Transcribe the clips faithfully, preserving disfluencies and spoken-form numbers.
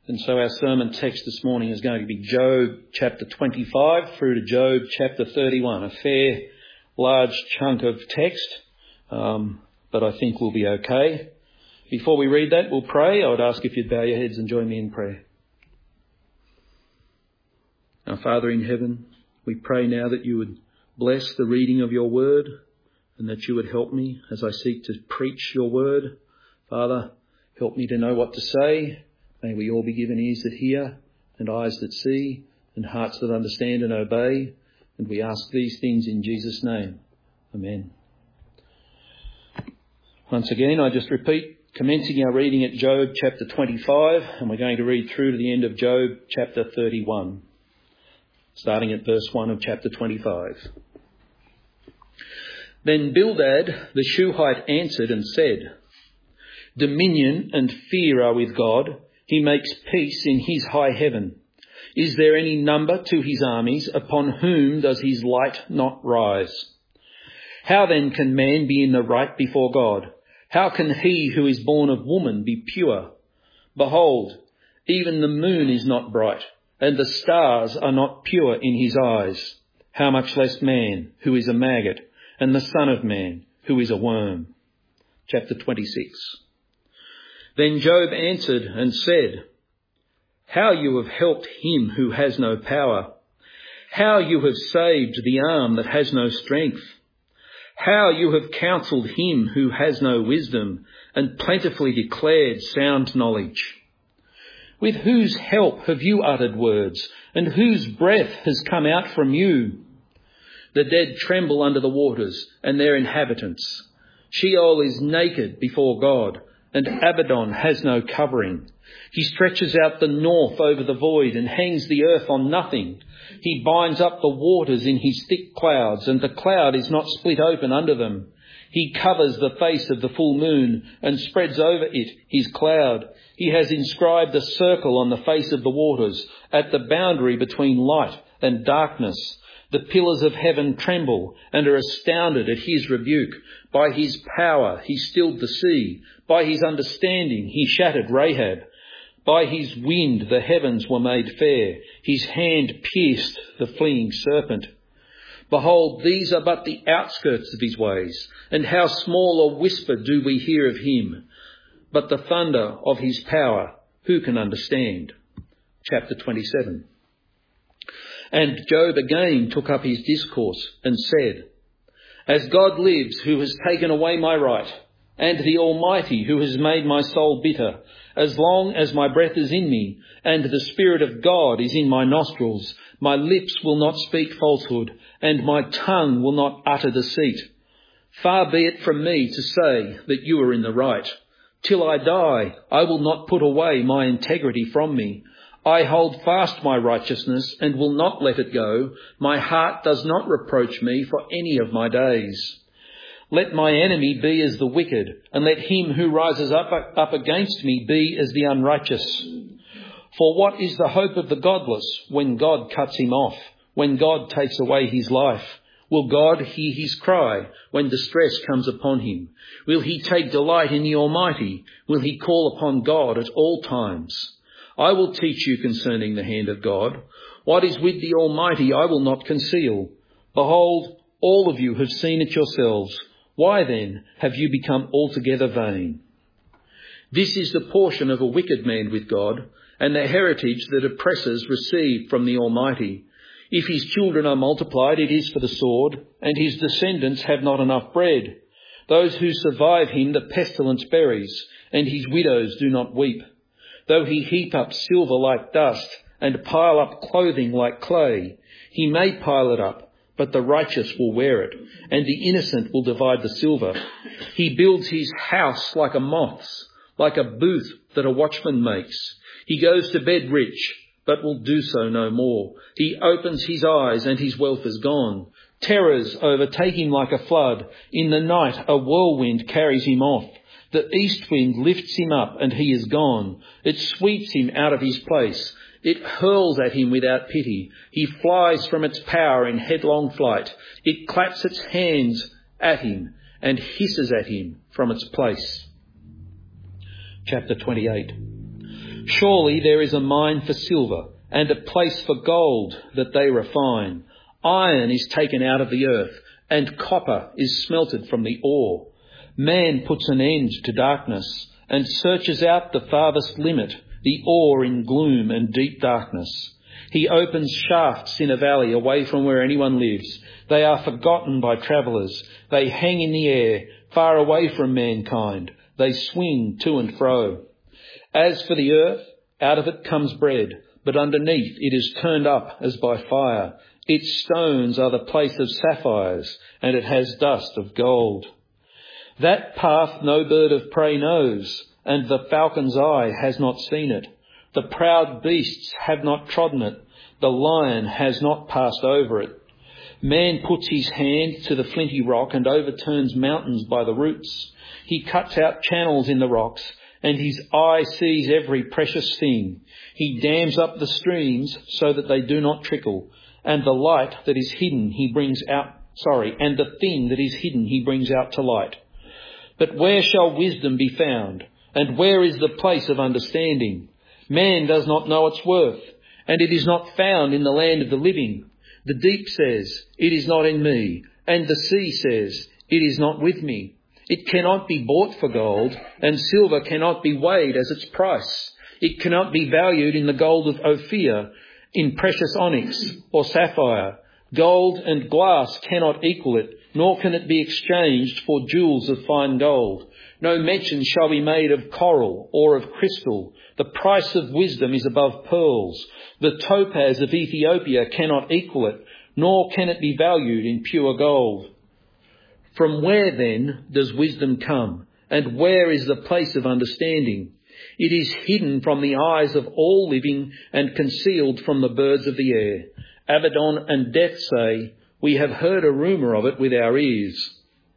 And so our sermon text this morning is going to be Job chapter twenty-five through to Job chapter thirty-one, a fair, large chunk of text, um, but I think we'll be okay. Before we read that, we'll pray. I would ask if you'd bow your heads and join me in prayer. Our Father in heaven, we pray now that you would bless the reading of your word and that you would help me as I seek to preach your word. Father, help me to know what to say. May we all be given ears that hear and eyes that see and hearts that understand and obey. And we ask these things in Jesus' name. Amen. Once again, I just repeat, commencing our reading at Job chapter twenty-five, and we're going to read through to the end of Job chapter thirty-one, starting at verse one of chapter twenty-five. Then Bildad the Shuhite answered and said, Dominion and fear are with God. He makes peace in his high heaven. Is there any number to his armies? Upon whom does his light not rise? How then can man be in the right before God? How can he who is born of woman be pure? Behold, even the moon is not bright, and the stars are not pure in his eyes. How much less man, who is a maggot, and the son of man, who is a worm. Chapter twenty-six. Then Job answered and said, How you have helped him who has no power. How you have saved the arm that has no strength. How you have counselled him who has no wisdom and plentifully declared sound knowledge. With whose help have you uttered words, and whose breath has come out from you? The dead tremble under the waters and their inhabitants. Sheol is naked before God, and Abaddon has no covering. He stretches out the north over the void and hangs the earth on nothing. He binds up the waters in his thick clouds, and the cloud is not split open under them. He covers the face of the full moon and spreads over it his cloud. He has inscribed a circle on the face of the waters at the boundary between light and darkness. The pillars of heaven tremble and are astounded at his rebuke. By his power he stilled the sea. By his understanding he shattered Rahab. By his wind the heavens were made fair. His hand pierced the fleeing serpent. Behold, these are but the outskirts of his ways, and how small a whisper do we hear of him. But the thunder of his power, who can understand? Chapter twenty-seven. And Job again took up his discourse and said, As God lives, who has taken away my right, and the Almighty, who has made my soul bitter, as long as my breath is in me, and the Spirit of God is in my nostrils, my lips will not speak falsehood, and my tongue will not utter deceit. Far be it from me to say that you are in the right. Till I die, I will not put away my integrity from me. I hold fast my righteousness and will not let it go. My heart does not reproach me for any of my days. Let my enemy be as the wicked, and let him who rises up, up against me be as the unrighteous. For what is the hope of the godless when God cuts him off, when God takes away his life? Will God hear his cry when distress comes upon him? Will he take delight in the Almighty? Will he call upon God at all times? I will teach you concerning the hand of God. What is with the Almighty I will not conceal. Behold, all of you have seen it yourselves. Why then have you become altogether vain? This is the portion of a wicked man with God, and the heritage that oppressors receive from the Almighty. If his children are multiplied, it is for the sword, and his descendants have not enough bread. Those who survive him the pestilence buries, and his widows do not weep. Though he heap up silver like dust, and pile up clothing like clay, he may pile it up, but the righteous will wear it, and the innocent will divide the silver. He builds his house like a moth's, like a booth that a watchman makes. He goes to bed rich, but will do so no more. He opens his eyes, and his wealth is gone. Terrors overtake him like a flood. In the night a whirlwind carries him off. The east wind lifts him up, and he is gone. It sweeps him out of his place. It hurls at him without pity. He flies from its power in headlong flight. It claps its hands at him and hisses at him from its place. Chapter twenty-eight. Surely there is a mine for silver, and a place for gold that they refine. Iron is taken out of the earth, and copper is smelted from the ore. Man puts an end to darkness, and searches out the farthest limit, the ore in gloom and deep darkness. He opens shafts in a valley away from where anyone lives. They are forgotten by travellers. They hang in the air, far away from mankind. They swing to and fro. As for the earth, out of it comes bread, but underneath it is turned up as by fire. Its stones are the place of sapphires, and it has dust of gold. That path no bird of prey knows, and the falcon's eye has not seen it. The proud beasts have not trodden it. The lion has not passed over it. Man puts his hand to the flinty rock and overturns mountains by the roots. He cuts out channels in the rocks, and his eye sees every precious thing. He dams up the streams so that they do not trickle, and the light that is hidden he brings out, sorry, and the thing that is hidden he brings out to light. But where shall wisdom be found? And where is the place of understanding? Man does not know its worth, and it is not found in the land of the living. The deep says, it is not in me, and the sea says, it is not with me. It cannot be bought for gold, and silver cannot be weighed as its price. It cannot be valued in the gold of Ophir, in precious onyx or sapphire. Gold and glass cannot equal it, nor can it be exchanged for jewels of fine gold. No mention shall be made of coral or of crystal. The price of wisdom is above pearls. The topaz of Ethiopia cannot equal it, nor can it be valued in pure gold. From where then does wisdom come? And where is the place of understanding? It is hidden from the eyes of all living and concealed from the birds of the air. Abaddon and Death say, we have heard a rumour of it with our ears.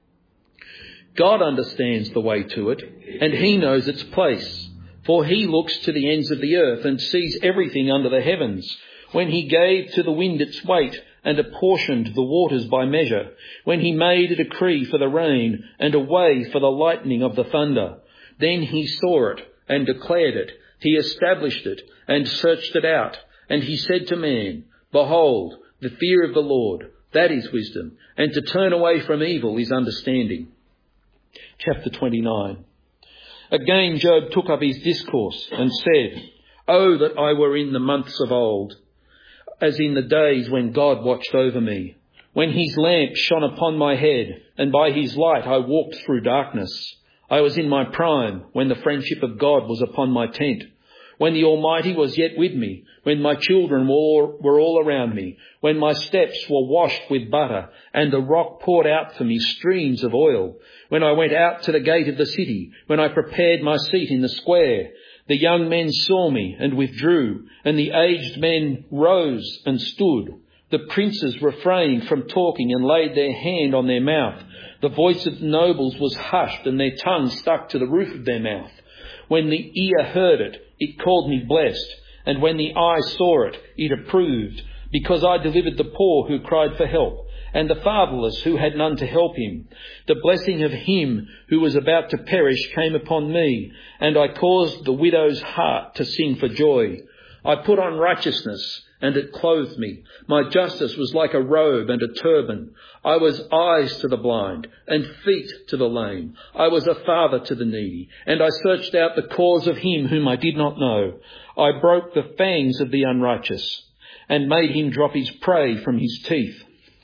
God understands the way to it, and he knows its place. For he looks to the ends of the earth and sees everything under the heavens. When he gave to the wind its weight and apportioned the waters by measure, when he made a decree for the rain and a way for the lightning of the thunder, then he saw it and declared it. He established it and searched it out. And he said to man, behold, the fear of the Lord, that is wisdom, and to turn away from evil is understanding. Chapter twenty-nine. Again Job took up his discourse and said, oh, that I were in the months of old, as in the days when God watched over me, when his lamp shone upon my head, and by his light I walked through darkness. I was in my prime, when the friendship of God was upon my tent, when the Almighty was yet with me, when my children were, were all around me, when my steps were washed with butter, and the rock poured out for me streams of oil, when I went out to the gate of the city, when I prepared my seat in the square. The young men saw me and withdrew, and the aged men rose and stood. The princes refrained from talking and laid their hand on their mouth. The voice of the nobles was hushed, and their tongue stuck to the roof of their mouth. When the ear heard it, it called me blessed, and when the eye saw it, it approved, because I delivered the poor who cried for help, and the fatherless who had none to help him. The blessing of him who was about to perish came upon me, and I caused the widow's heart to sing for joy. I put on righteousness, and it clothed me. My justice was like a robe and a turban. I was eyes to the blind and feet to the lame. I was a father to the needy, and I searched out the cause of him whom I did not know. I broke the fangs of the unrighteous and made him drop his prey from his teeth.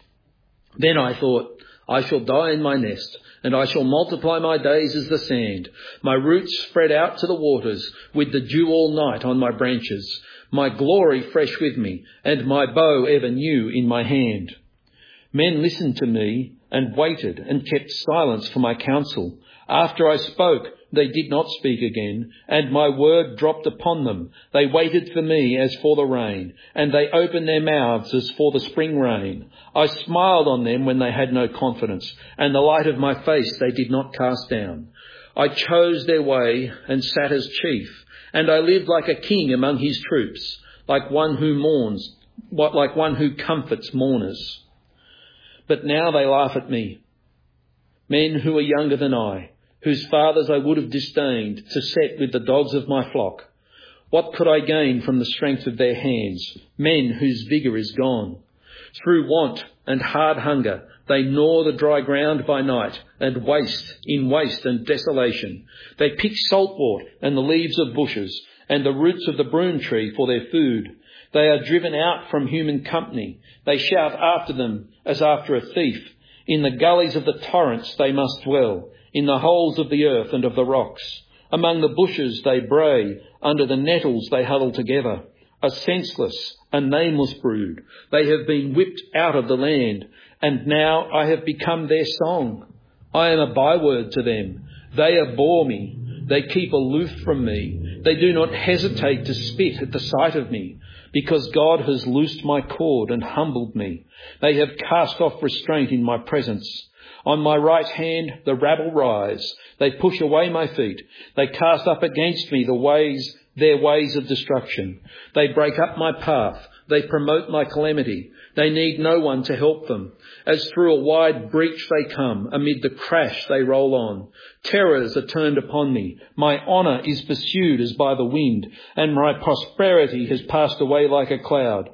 Then I thought, I shall die in my nest, and I shall multiply my days as the sand. My roots spread out to the waters, with the dew all night on my branches. My glory fresh with me, and my bow ever new in my hand. Men listened to me and waited and kept silence for my counsel. After I spoke, they did not speak again, and my word dropped upon them. They waited for me as for the rain, and they opened their mouths as for the spring rain. I smiled on them when they had no confidence, and the light of my face they did not cast down. I chose their way and sat as chief, and I lived like a king among his troops, like one who mourns, like one who comforts mourners. But now they laugh at me, men who are younger than I, whose fathers I would have disdained to set with the dogs of my flock. What could I gain from the strength of their hands, men whose vigour is gone? Through want and hard hunger, they gnaw the dry ground by night and waste in waste and desolation. They pick saltwort and the leaves of bushes and the roots of the broom tree for their food. They are driven out from human company. They shout after them as after a thief. In the gullies of the torrents they must dwell, in the holes of the earth and of the rocks. Among the bushes they bray, under the nettles they huddle together. A senseless, a nameless brood. They have been whipped out of the land, and now I have become their song. I am a byword to them. They abhor me. They keep aloof from me. They do not hesitate to spit at the sight of me, because God has loosed my cord and humbled me. They have cast off restraint in my presence. On my right hand the rabble rise. They push away my feet. They cast up against me the ways, their ways of destruction. They break up my path. They promote my calamity. They need no one to help them. As through a wide breach they come. Amid the crash they roll on. Terrors are turned upon me. My honour is pursued as by the wind, and my prosperity has passed away like a cloud.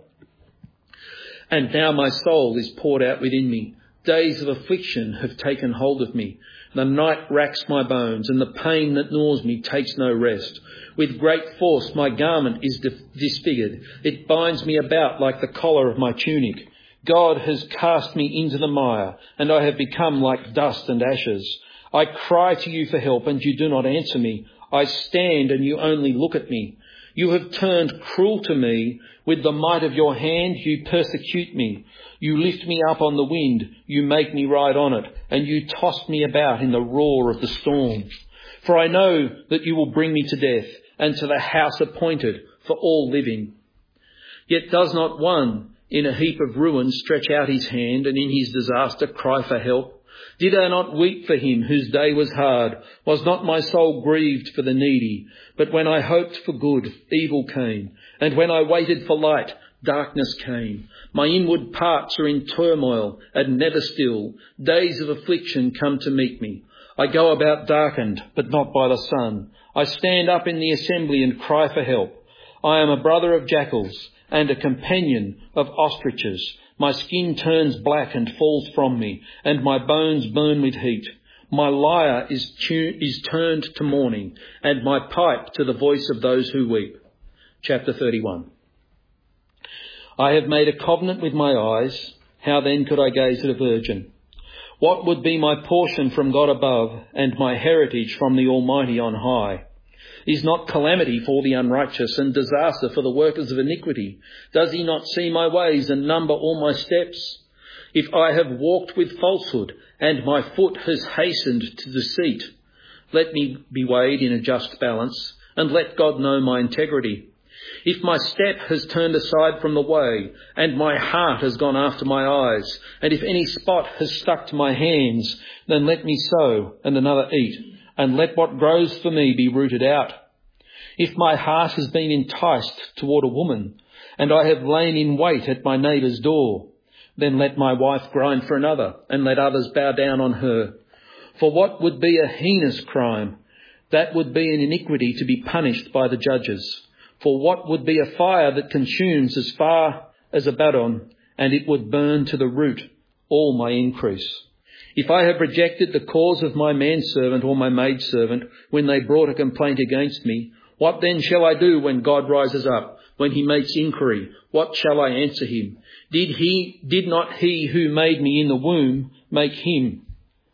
And now my soul is poured out within me. Days of affliction have taken hold of me. The night racks my bones, and the pain that gnaws me takes no rest. With great force my garment is disfigured. It binds me about like the collar of my tunic. God has cast me into the mire, and I have become like dust and ashes. I cry to you for help, and you do not answer me. I stand, and you only look at me. You have turned cruel to me. With the might of your hand you persecute me. You lift me up on the wind. You make me ride on it, and you toss me about in the roar of the storm. For I know that you will bring me to death, and to the house appointed for all living. Yet does not one in a heap of ruins stretch out his hand, and in his disaster cry for help? Did I not weep for him whose day was hard? Was not my soul grieved for the needy? But when I hoped for good, evil came. And when I waited for light, darkness came. My inward parts are in turmoil and never still. Days of affliction come to meet me. I go about darkened, but not by the sun. I stand up in the assembly and cry for help. I am a brother of jackals and a companion of ostriches. My skin turns black and falls from me, and my bones burn with heat. My lyre is, tu- is turned to mourning, and my pipe to the voice of those who weep. Chapter thirty-one. I have made a covenant with my eyes. How then could I gaze at a virgin? What would be my portion from God above, and my heritage from the Almighty on high? Is not calamity for the unrighteous and disaster for the workers of iniquity? Does he not see my ways and number all my steps? If I have walked with falsehood and my foot has hastened to deceit, let me be weighed in a just balance and let God know my integrity. If my step has turned aside from the way and my heart has gone after my eyes, and if any spot has stuck to my hands, then let me sow and another eat, and let what grows for me be rooted out. If my heart has been enticed toward a woman, and I have lain in wait at my neighbour's door, then let my wife grind for another, and let others bow down on her. For what would be a heinous crime? That would be an iniquity to be punished by the judges. For what would be a fire that consumes as far as Abaddon, and it would burn to the root all my increase? If I have rejected the cause of my manservant or my maidservant when they brought a complaint against me, what then shall I do when God rises up, when he makes inquiry? What shall I answer him? Did he, did not he who made me in the womb make him?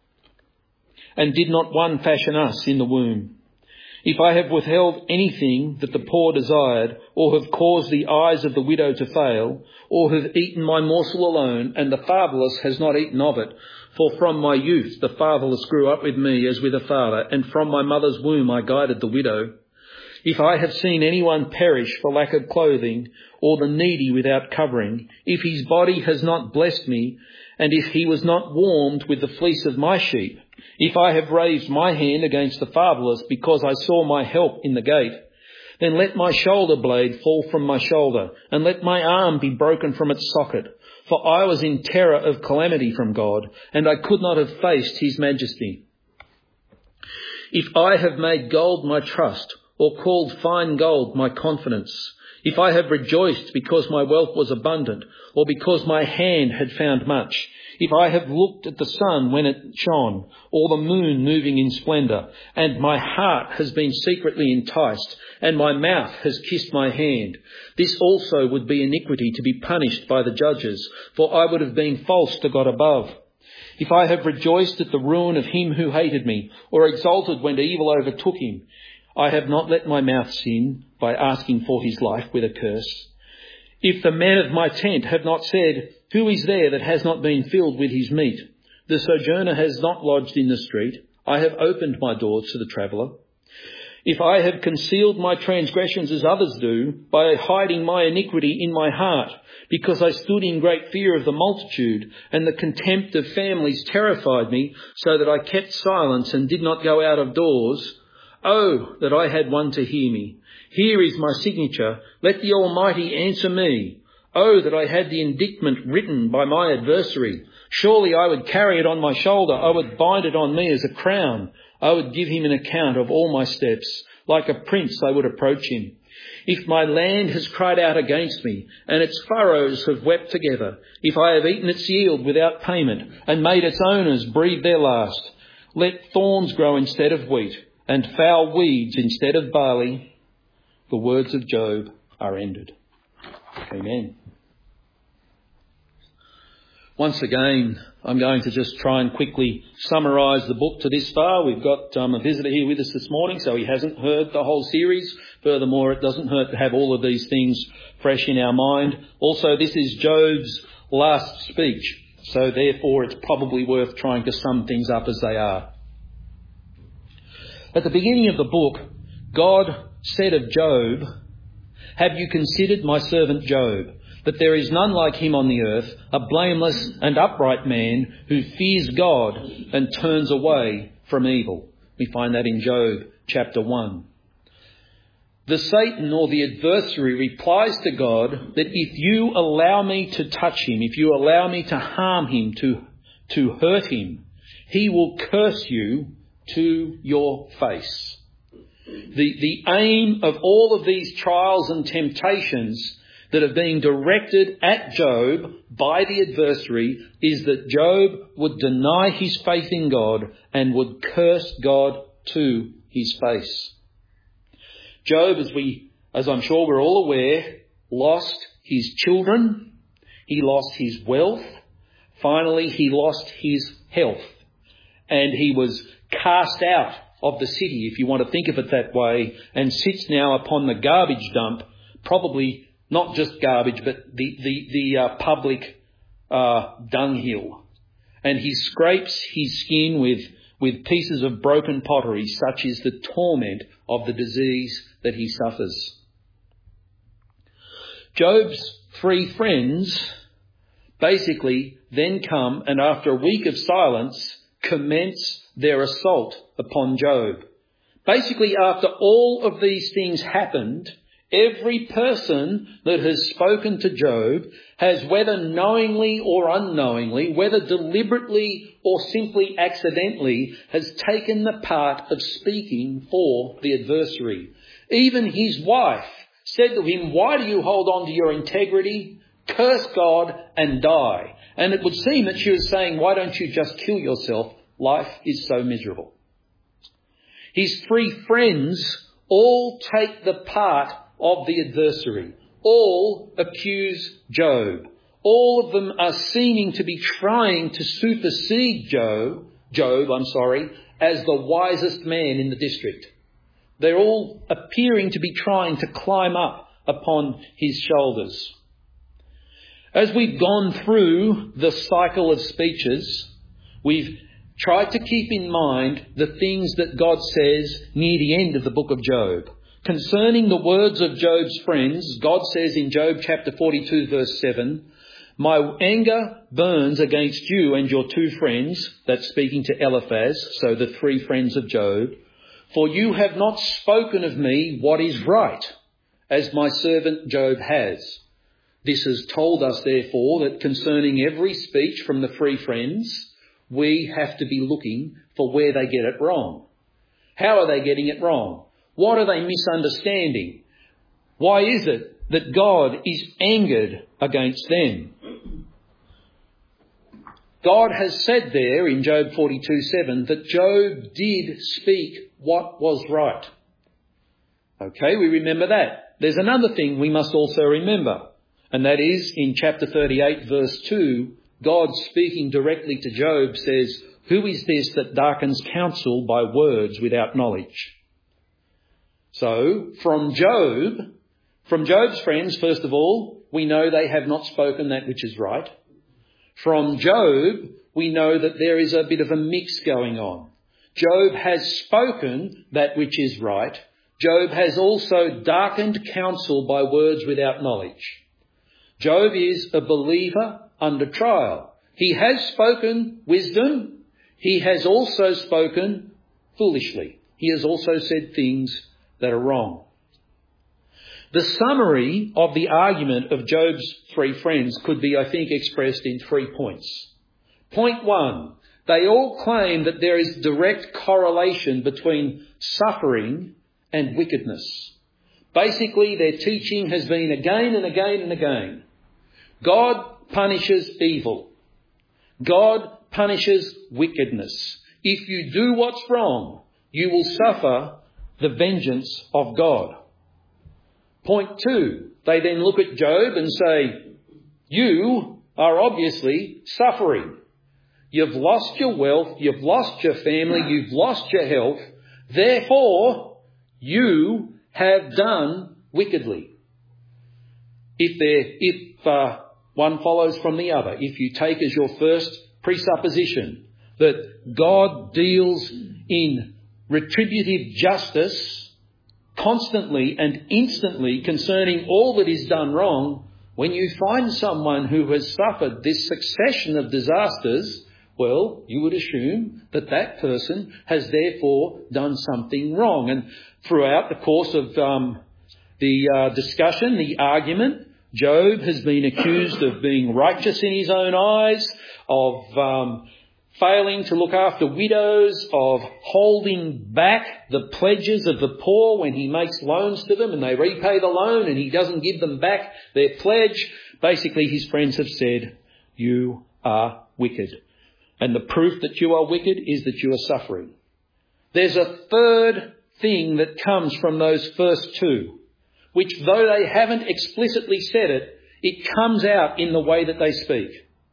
And did not one fashion us in the womb? If I have withheld anything that the poor desired, or have caused the eyes of the widow to fail, or have eaten my morsel alone, and the fatherless has not eaten of it, for from my youth the fatherless grew up with me as with a father, and from my mother's womb I guided the widow. If I have seen anyone perish for lack of clothing, or the needy without covering, if his body has not blessed me, and if he was not warmed with the fleece of my sheep, if I have raised my hand against the fatherless because I saw my help in the gate, then let my shoulder blade fall from my shoulder, and let my arm be broken from its socket. For I was in terror of calamity from God, and I could not have faced his majesty. If I have made gold my trust, or called fine gold my confidence, if I have rejoiced because my wealth was abundant, or because my hand had found much, if I have looked at the sun when it shone, or the moon moving in splendour, and my heart has been secretly enticed, and my mouth has kissed my hand, this also would be iniquity to be punished by the judges, for I would have been false to God above. If I have rejoiced at the ruin of him who hated me, or exulted when evil overtook him, I have not let my mouth sin by asking for his life with a curse. If the men of my tent have not said, who is there that has not been filled with his meat? The sojourner has not lodged in the street. I have opened my doors to the traveller. If I have concealed my transgressions as others do, by hiding my iniquity in my heart, because I stood in great fear of the multitude, and the contempt of families terrified me, so that I kept silence and did not go out of doors, oh, that I had one to hear me. Here is my signature. Let the Almighty answer me. Oh, that I had the indictment written by my adversary. Surely I would carry it on my shoulder. I would bind it on me as a crown. I would give him an account of all my steps. Like a prince I would approach him. If my land has cried out against me, and its furrows have wept together, if I have eaten its yield without payment, and made its owners breathe their last, let thorns grow instead of wheat, and foul weeds instead of barley. The words of Job are ended. Amen. Once again, I'm going to just try and quickly summarise the book to this far. We've got um, a visitor here with us this morning, so he hasn't heard the whole series. Furthermore, it doesn't hurt to have all of these things fresh in our mind. Also, this is Job's last speech, so therefore it's probably worth trying to sum things up as they are. At the beginning of the book, God said of Job, have you considered my servant Job, that there is none like him on the earth, a blameless and upright man who fears God and turns away from evil? We find that in Job chapter one. The Satan, or the adversary, replies to God that if you allow me to touch him, if you allow me to harm him, to, to hurt him, he will curse you to your face. The, the aim of all of these trials and temptations that are being directed at Job by the adversary is that Job would deny his faith in God and would curse God to his face. Job, as we, as I'm sure we're all aware, lost his children, he lost his wealth, finally he lost his health, and he was cast out of the city, if you want to think of it that way, and sits now upon the garbage dump, probably not just garbage, but the, the, the uh, public uh, dunghill. And he scrapes his skin with, with pieces of broken pottery, such is the torment of the disease that he suffers. Job's three friends basically then come and after a week of silence commence their assault upon Job. Basically, after all of these things happened, every person that has spoken to Job has, whether knowingly or unknowingly, whether deliberately or simply accidentally, has taken the part of speaking for the adversary. Even his wife said to him, why do you hold on to your integrity? Curse God and die. And it would seem that she was saying, why don't you just kill yourself? Life is so miserable. His three friends all take the part of the adversary. All accuse Job. All of them are seeming to be trying to supersede Job, Job, I'm sorry, as the wisest man in the district. They're all appearing to be trying to climb up upon his shoulders. As we've gone through the cycle of speeches, we've tried to keep in mind the things that God says near the end of the book of Job. Concerning the words of Job's friends, God says in Job chapter forty-two verse seven, my anger burns against you and your two friends, that's speaking to Eliphaz, so the three friends of Job, for you have not spoken of me what is right, as my servant Job has. This has told us, therefore, that concerning every speech from the three friends, we have to be looking for where they get it wrong. How are they getting it wrong? What are they misunderstanding? Why is it that God is angered against them? God has said there in Job forty-two seven that Job did speak what was right. Okay, we remember that. There's another thing we must also remember, and that is in chapter thirty-eight verse two, God speaking directly to Job says, "Who is this that darkens counsel by words without knowledge?" So, from Job, from Job's friends, first of all, we know they have not spoken that which is right. From Job, we know that there is a bit of a mix going on. Job has spoken that which is right. Job has also darkened counsel by words without knowledge. Job is a believer under trial. He has spoken wisdom. He has also spoken foolishly. He has also said things that are wrong. The summary of the argument of Job's three friends could be, I think, expressed in three points. Point one, they all claim that there is direct correlation between suffering and wickedness. Basically, their teaching has been again and again and again. God punishes evil. God punishes wickedness. If you do what's wrong, you will suffer the vengeance of God. Point two, they then look at Job and say, you are obviously suffering. You've lost your wealth, you've lost your family, you've lost your health. Therefore, you have done wickedly. If there, if uh, one follows from the other, if you take as your first presupposition that God deals in retributive justice constantly and instantly concerning all that is done wrong, when you find someone who has suffered this succession of disasters, well, you would assume that that person has therefore done something wrong. And throughout the course of um, the uh, discussion, the argument, Job has been accused of being righteous in his own eyes, of um, failing to look after widows, of holding back the pledges of the poor when he makes loans to them and they repay the loan and he doesn't give them back their pledge. Basically, his friends have said, you are wicked. And the proof that you are wicked is that you are suffering. There's a third thing that comes from those first two, which though they haven't explicitly said it, it comes out in the way that they speak.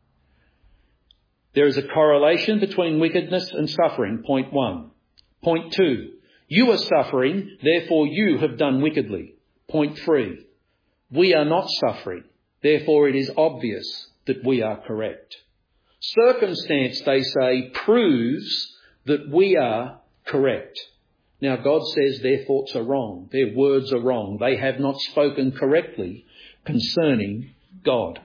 There is a correlation between wickedness and suffering, point one. Point two, you are suffering, therefore you have done wickedly. Point three, we are not suffering, therefore it is obvious that we are correct. Circumstance, they say, proves that we are correct. Now God says their thoughts are wrong, their words are wrong, they have not spoken correctly concerning God.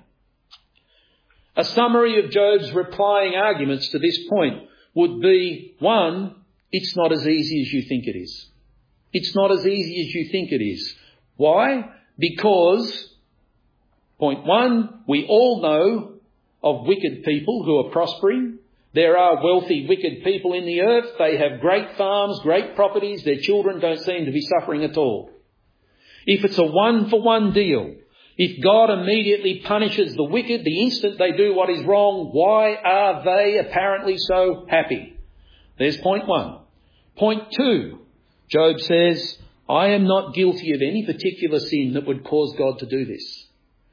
A summary of Job's replying arguments to this point would be, one, it's not as easy as you think it is. It's not as easy as you think it is. Why? Because, point one, we all know of wicked people who are prospering. There are wealthy, wicked people in the earth. They have great farms, great properties. Their children don't seem to be suffering at all. If it's a one-for-one deal, if God immediately punishes the wicked the instant they do what is wrong, why are they apparently so happy? There's point one. Point two, Job says, I am not guilty of any particular sin that would cause God to do this.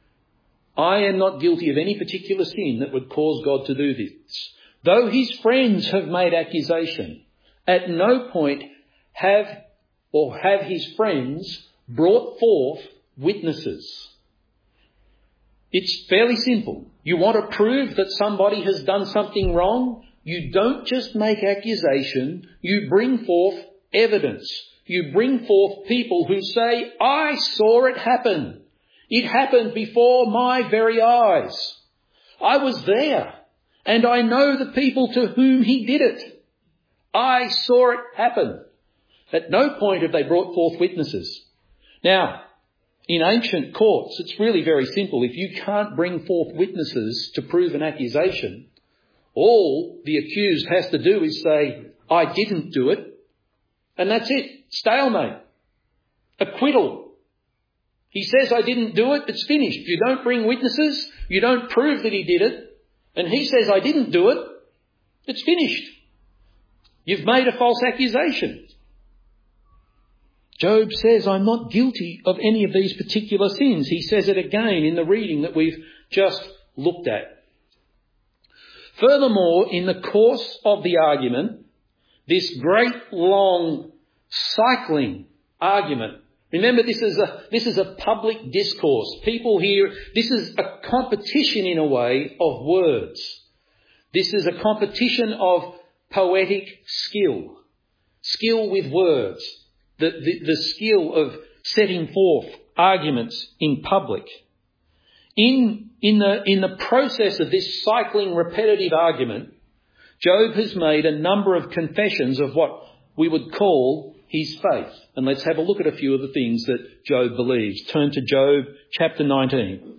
I am not guilty of any particular sin that would cause God to do this. Though his friends have made accusation, at no point have or have his friends brought forth witnesses. It's fairly simple. You want to prove that somebody has done something wrong? You don't just make accusation, you bring forth evidence. You bring forth people who say, I saw it happen. It happened before my very eyes. I was there, and I know the people to whom he did it. I saw it happen. At no point have they brought forth witnesses. Now, in ancient courts, it's really very simple. If you can't bring forth witnesses to prove an accusation, all the accused has to do is say, I didn't do it. And that's it. Stalemate. acquittal. He says, I didn't do it, it's finished. You don't bring witnesses, you don't prove that he did it, and he says, I didn't do it, it's finished. You've made a false accusation. Job says, I'm not guilty of any of these particular sins. He says it again in the reading that we've just looked at. Furthermore, in the course of the argument, this great long cycling argument, remember this is a, this is a public discourse. People here, this is a competition in a way of words. This is a competition of poetic skill, skill with words, the, the, the skill of setting forth arguments in public. In, in, the, in the process of this cycling repetitive argument, Job has made a number of confessions of what we would call his faith. And let's have a look at a few of the things that Job believes. Turn to Job chapter nineteen.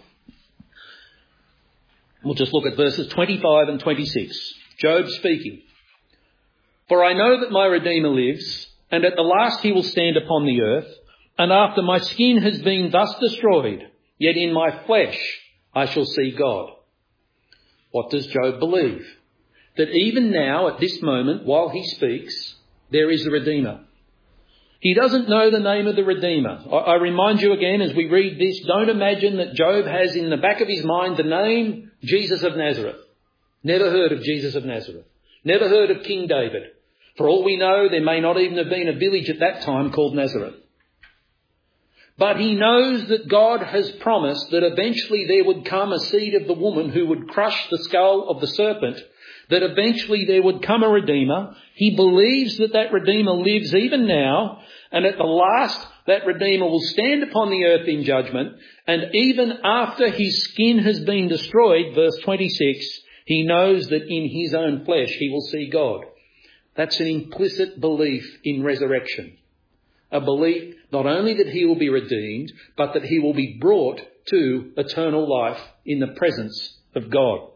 We'll just look at verses twenty-five and twenty-six. Job speaking. For I know that my Redeemer lives, and at the last he will stand upon the earth, and after my skin has been thus destroyed, yet in my flesh I shall see God. What does Job believe? That even now, at this moment, while he speaks, there is a Redeemer. He doesn't know the name of the Redeemer. I, I remind you again as we read this, don't imagine that Job has in the back of his mind the name Jesus of Nazareth. Never heard of Jesus of Nazareth. Never heard of King David. For all we know, there may not even have been a village at that time called Nazareth. But he knows that God has promised that eventually there would come a seed of the woman who would crush the skull of the serpent, that eventually there would come a Redeemer. He believes that that Redeemer lives even now, and at the last that Redeemer will stand upon the earth in judgment, and even after his skin has been destroyed, verse twenty-six, he knows that in his own flesh he will see God. That's an implicit belief in resurrection. A belief not only that he will be redeemed, but that he will be brought to eternal life in the presence of God.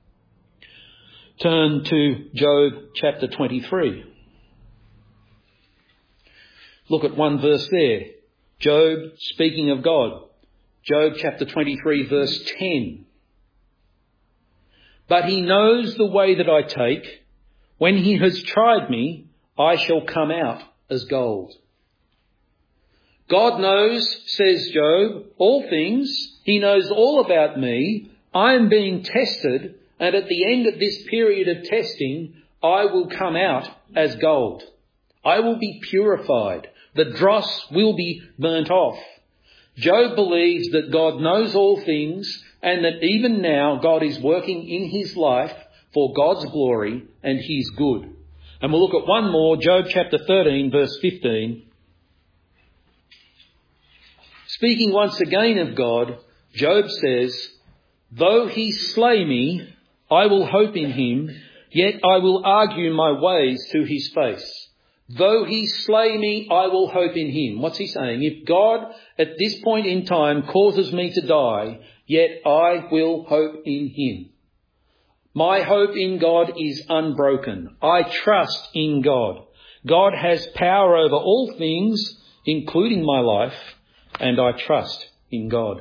Turn to Job chapter twenty-three. Look at one verse there. Job speaking of God. Job chapter twenty-three verse ten. But he knows the way that I take. When he has tried me, I shall come out as gold. God knows, says Job, all things. He knows all about me. I am being tested, and at the end of this period of testing, I will come out as gold. I will be purified. The dross will be burnt off. Job believes that God knows all things, and that even now God is working in his life for God's glory and his good. And we'll look at one more, Job chapter thirteen, verse fifteen. Speaking once again of God, Job says, though he slay me, I will hope in him, yet I will argue my ways to his face. Though he slay me, I will hope in him. What's he saying? If God at this point in time causes me to die, yet I will hope in him. My hope in God is unbroken. I trust in God. God has power over all things, including my life, and I trust in God.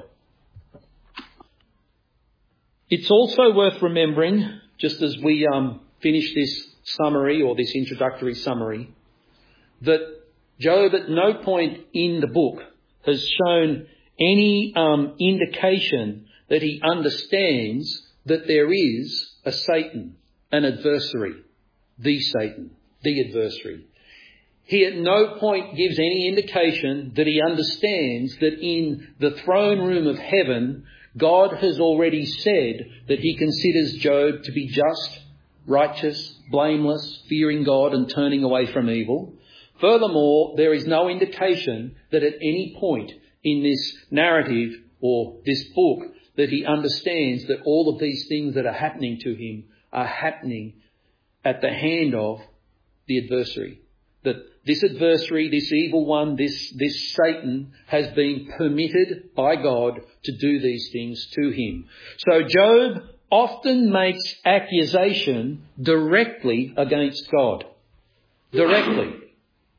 It's also worth remembering, just as we um, finish this summary or this introductory summary, that Job at no point in the book has shown any um, indication that he understands that there is a Satan, an adversary, the Satan, the adversary. He at no point gives any indication that he understands that in the throne room of heaven, God has already said that he considers Job to be just, righteous, blameless, fearing God and turning away from evil. Furthermore, there is no indication that at any point in this narrative or this book that he understands that all of these things that are happening to him are happening at the hand of the adversary. That this adversary, this evil one, this, this Satan has been permitted by God to do these things to him. So Job often makes accusation directly against God. Directly.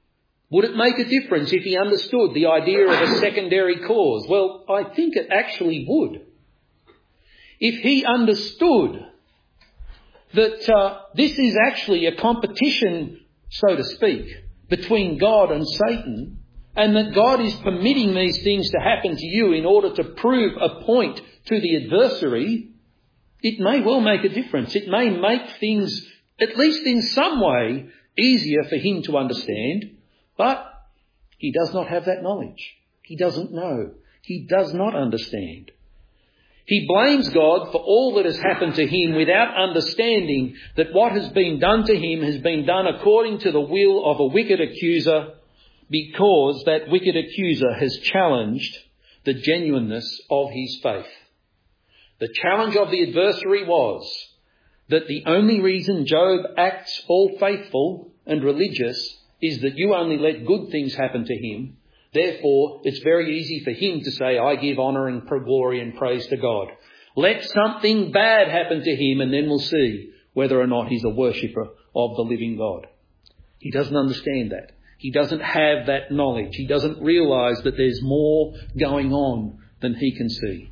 Would it make a difference if he understood the idea of a secondary cause? Well, I think it actually would. If he understood that uh, this is actually a competition, so to speak, between God and Satan, and that God is permitting these things to happen to you in order to prove a point to the adversary, it may well make a difference. It may make things, at least in some way, easier for him to understand. But he does not have that knowledge. He doesn't know. He does not understand. He blames God for all that has happened to him without understanding that what has been done to him has been done according to the will of a wicked accuser, because that wicked accuser has challenged the genuineness of his faith. The challenge of the adversary was that the only reason Job acts all faithful and religious is that you only let good things happen to him. Therefore, it's very easy for him to say, I give honour and glory and praise to God. Let something bad happen to him and then we'll see whether or not he's a worshipper of the living God. He doesn't understand that. He doesn't have that knowledge. He doesn't realise that there's more going on than he can see.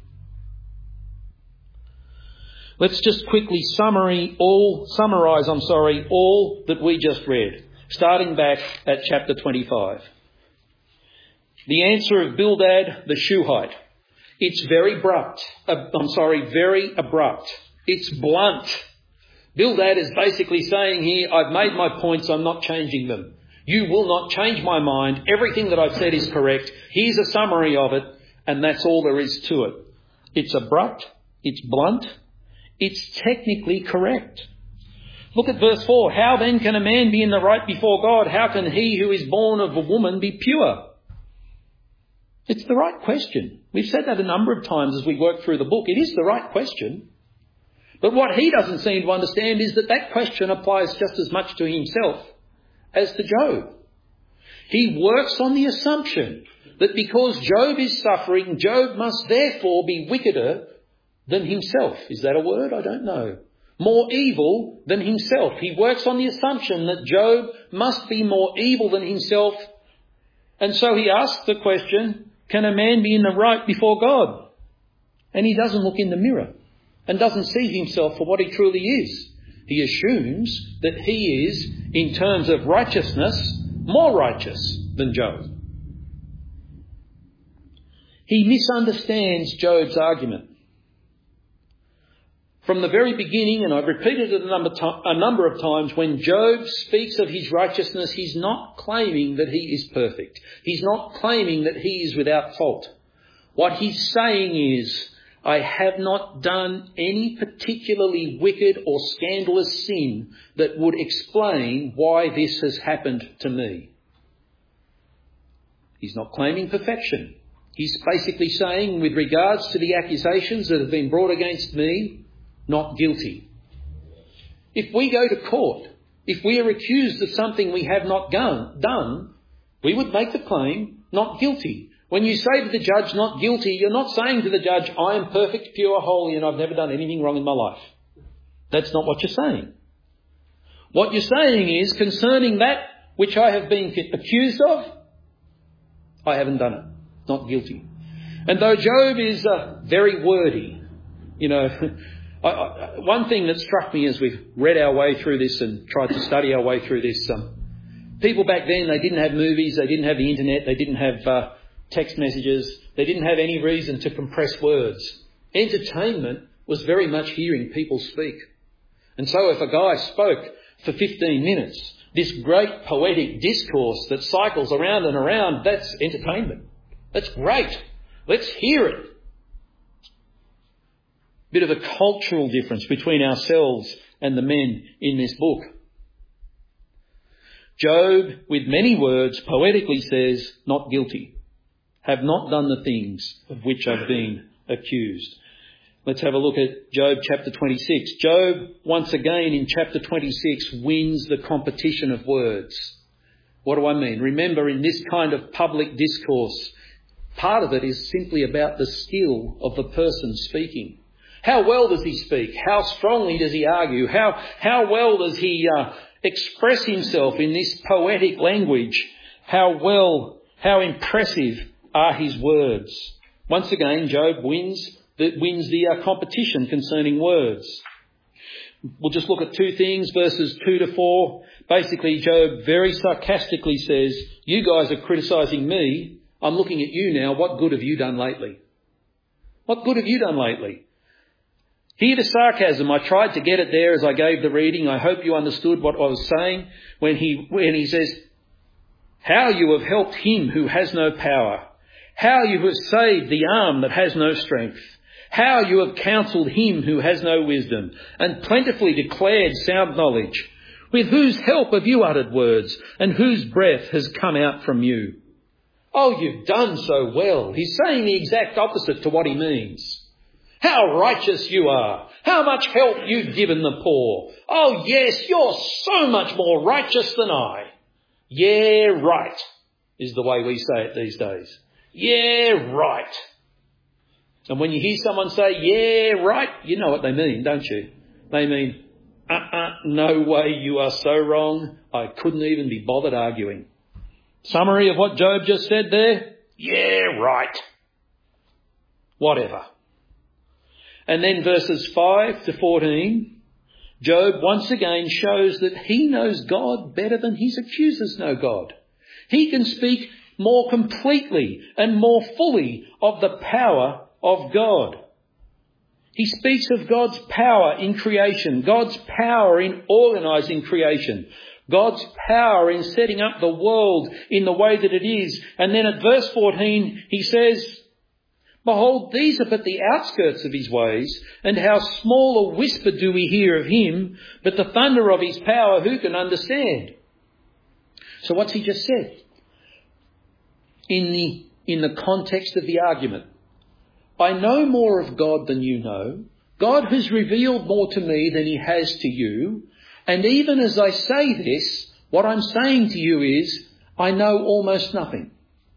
Let's just quickly summary all, summarise, I'm sorry, all that we just read. Starting back at chapter twenty-five. The answer of Bildad the Shuhite. It's very abrupt. Uh, I'm sorry, very abrupt. It's blunt. Bildad is basically saying here, I've made my points, I'm not changing them. You will not change my mind. Everything that I've said is correct. Here's a summary of it, and that's all there is to it. It's abrupt. It's blunt. It's technically correct. Look at verse four. How then can a man be in the right before God? How can he who is born of a woman be pure? It's the right question. We've said that a number of times as we work through the book. It is the right question. But what he doesn't seem to understand is that that question applies just as much to himself as to Job. He works on the assumption that because Job is suffering, Job must therefore be wickeder than himself. Is that a word? I don't know. More evil than himself. He works on the assumption that Job must be more evil than himself. And so he asks the question, can a man be in the right before God? And he doesn't look in the mirror and doesn't see himself for what he truly is. He assumes that he is, in terms of righteousness, more righteous than Job. He misunderstands Job's argument. From the very beginning, and I've repeated it a number, to- a number of times, when Job speaks of his righteousness, he's not claiming that he is perfect. He's not claiming that he is without fault. What he's saying is, I have not done any particularly wicked or scandalous sin that would explain why this has happened to me. He's not claiming perfection. He's basically saying, with regards to the accusations that have been brought against me, not guilty. If we go to court, if we are accused of something we have not done, we would make the claim, not guilty. When you say to the judge, not guilty, you're not saying to the judge, I am perfect, pure, holy, and I've never done anything wrong in my life. That's not what you're saying. What you're saying is, concerning that which I have been accused of, I haven't done it. Not guilty. And though Job is uh, very wordy, you know, I, I, one thing that struck me as we've read our way through this and tried to study our way through this, um, people back then, they didn't have movies, they didn't have the internet, they didn't have uh, text messages, they didn't have any reason to compress words. Entertainment was very much hearing people speak. And so if a guy spoke for fifteen minutes, this great poetic discourse that cycles around and around, that's entertainment. That's great. Let's hear it. Bit of a cultural difference between ourselves and the men in this book. Job, with many words, poetically says, not guilty. Have not done the things of which I've been accused. Let's have a look at Job chapter twenty-six. Job, once again in chapter twenty-six, wins the competition of words. What do I mean? Remember, in this kind of public discourse, part of it is simply about the skill of the person speaking. How well does he speak? How strongly does he argue? How, how well does he uh, express himself in this poetic language? How well, how impressive are his words. Once again, Job wins the, wins the uh, competition concerning words. We'll just look at two things, verses two to four. Basically, Job very sarcastically says, you guys are criticising me. I'm looking at you now. What good have you done lately? What good have you done lately? Hear the sarcasm. I tried to get it there as I gave the reading. I hope you understood what I was saying when he, when he says, how you have helped him who has no power. How you have saved the arm that has no strength. How you have counselled him who has no wisdom and plentifully declared sound knowledge. With whose help have you uttered words and whose breath has come out from you? Oh, you've done so well. He's saying the exact opposite to what he means. How righteous you are. How much help you've given the poor. Oh, yes, you're so much more righteous than I. Yeah, right, is the way we say it these days. Yeah, right. And when you hear someone say, yeah, right, you know what they mean, don't you? They mean, uh-uh, no way, you are so wrong. I couldn't even be bothered arguing. Summary of what Job just said there? Yeah, right. Whatever. And then verses five to fourteen, Job once again shows that he knows God better than his accusers know God. He can speak more completely and more fully of the power of God. He speaks of God's power in creation, God's power in organising creation, God's power in setting up the world in the way that it is. And then at verse fourteen, he says, behold, these are but the outskirts of his ways, and how small a whisper do we hear of him, but the thunder of his power who can understand? So what's he just said? In the, in the context of the argument, I know more of God than you know. God has revealed more to me than he has to you. And even as I say this, what I'm saying to you is, I know almost nothing.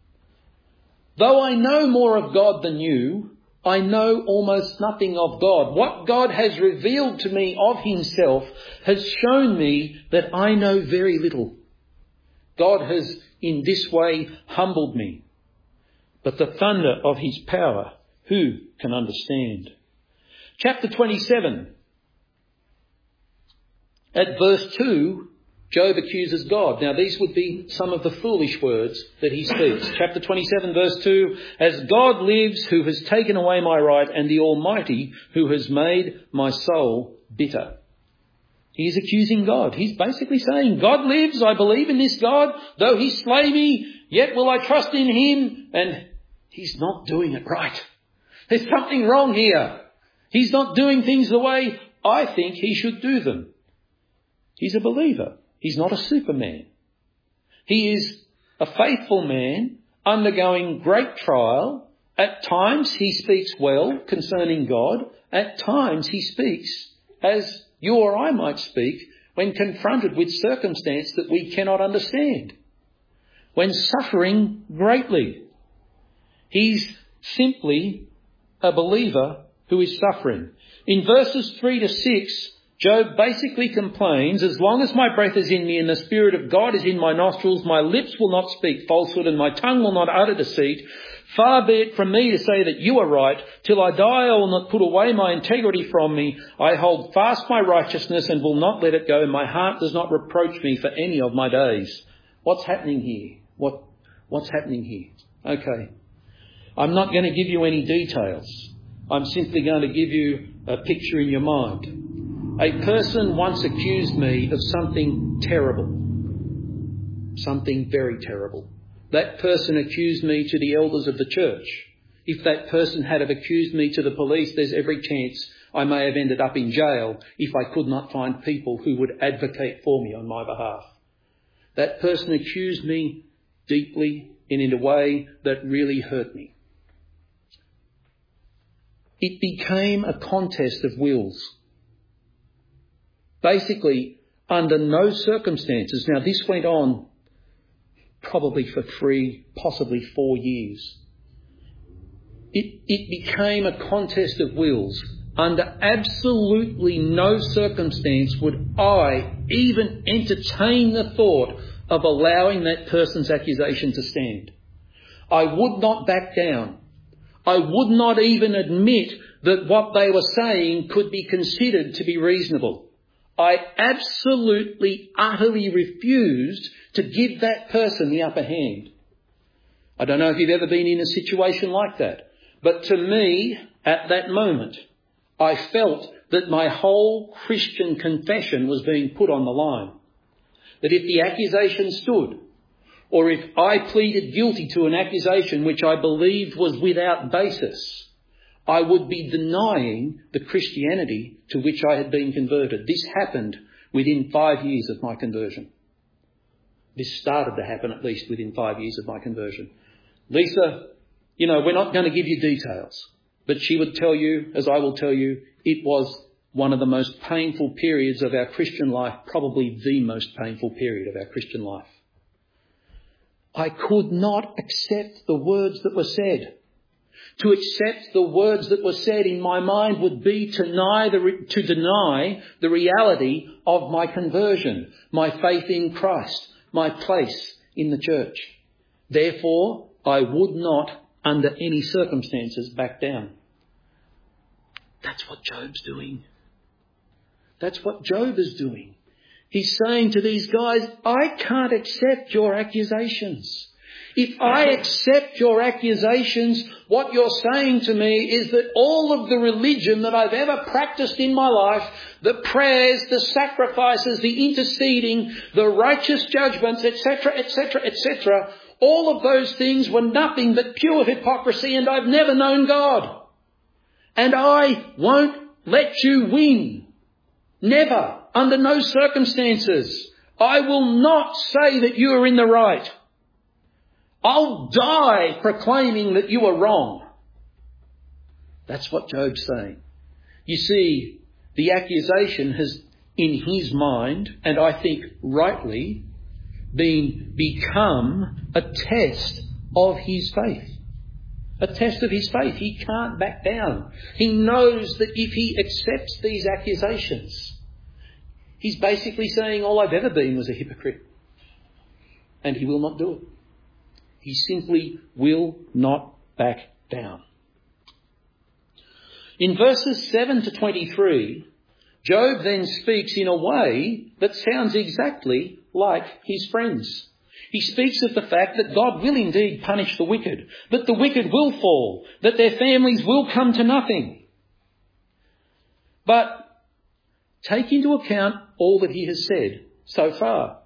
Though I know more of God than you, I know almost nothing of God. What God has revealed to me of himself has shown me that I know very little. God has in this way humbled me. But the thunder of his power, who can understand? Chapter twenty-seven. At verse two, Job accuses God. Now these would be some of the foolish words that he speaks. Chapter twenty-seven verse two, as God lives who has taken away my right and the Almighty who has made my soul bitter. He is accusing God. He's basically saying, God lives, I believe in this God. Though he slay me, yet will I trust in him. And he's not doing it right. There's something wrong here. He's not doing things the way I think he should do them. He's a believer. He's not a superman. He is a faithful man undergoing great trial. At times he speaks well concerning God. At times he speaks as you or I might speak when confronted with circumstance that we cannot understand. When suffering greatly. He's simply a believer who is suffering. In verses three to six, Job basically complains, as long as my breath is in me and the Spirit of God is in my nostrils, my lips will not speak falsehood and my tongue will not utter deceit. Far be it from me to say that you are right. Till I die I will not put away my integrity from me. I hold fast my righteousness and will not let it go. My heart does not reproach me for any of my days. What's happening here? What, what's happening here? Okay. I'm not going to give you any details. I'm simply going to give you a picture in your mind. A person once accused me of something terrible. Something very terrible. That person accused me to the elders of the church. If that person had have accused me to the police, there's every chance I may have ended up in jail if I could not find people who would advocate for me on my behalf. That person accused me deeply and in a way that really hurt me. It became a contest of wills. Basically, under no circumstances. Now, this went on probably for three, possibly four years. It, it became a contest of wills. Under absolutely no circumstance would I even entertain the thought of allowing that person's accusation to stand. I would not back down. I would not even admit that what they were saying could be considered to be reasonable. I absolutely, utterly refused to give that person the upper hand. I don't know if you've ever been in a situation like that, but to me, at that moment, I felt that my whole Christian confession was being put on the line. That if the accusation stood, or if I pleaded guilty to an accusation which I believed was without basis, I would be denying the Christianity to which I had been converted. This happened within five years of my conversion. This started to happen at least within five years of my conversion. Lisa, you know, we're not going to give you details, but she would tell you, as I will tell you, it was one of the most painful periods of our Christian life, probably the most painful period of our Christian life. I could not accept the words that were said. To accept the words that were said in my mind would be to deny the, re- to deny the reality of my conversion, my faith in Christ, my place in the church. Therefore, I would not, under any circumstances, back down. That's what Job's doing. That's what Job is doing. He's saying to these guys, I can't accept your accusations. If I accept your accusations, what you're saying to me is that all of the religion that I've ever practiced in my life, the prayers, the sacrifices, the interceding, the righteous judgments, et cetera, et cetera, et cetera, all of those things were nothing but pure hypocrisy, and I've never known God. And I won't let you win. Never, under no circumstances. I will not say that you are in the right. I'll die proclaiming that you are wrong. That's what Job's saying. You see, the accusation has, in his mind, and I think rightly, been become a test of his faith. A test of his faith. He can't back down. He knows that if he accepts these accusations, he's basically saying all I've ever been was a hypocrite. And he will not do it. He simply will not back down. In verses seven to twenty-three, Job then speaks in a way that sounds exactly like his friends. He speaks of the fact that God will indeed punish the wicked, that the wicked will fall, that their families will come to nothing. But take into account all that he has said so far.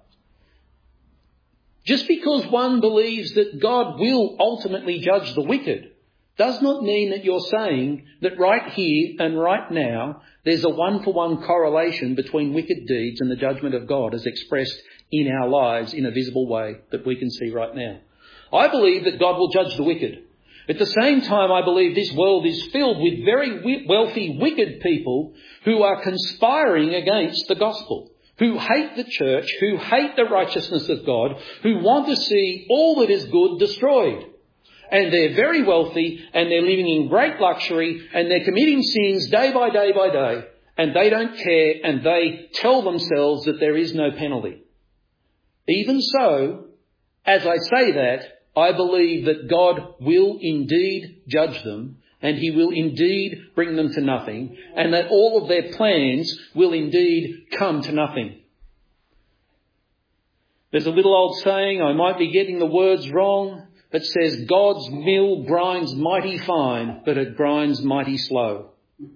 Just because one believes that God will ultimately judge the wicked does not mean that you're saying that right here and right now there's a one-for-one correlation between wicked deeds and the judgment of God as expressed in our lives in a visible way that we can see right now. I believe that God will judge the wicked. At the same time, I believe this world is filled with very wealthy, wicked people who are conspiring against the gospel, who hate the church, who hate the righteousness of God, who want to see all that is good destroyed. And they're very wealthy and they're living in great luxury and they're committing sins day by day by day, and they don't care and they tell themselves that there is no penalty. Even so, as I say that, I believe that God will indeed judge them and he will indeed bring them to nothing, and that all of their plans will indeed come to nothing. There's a little old saying, I might be getting the words wrong, that says, God's mill grinds mighty fine, but it grinds mighty slow.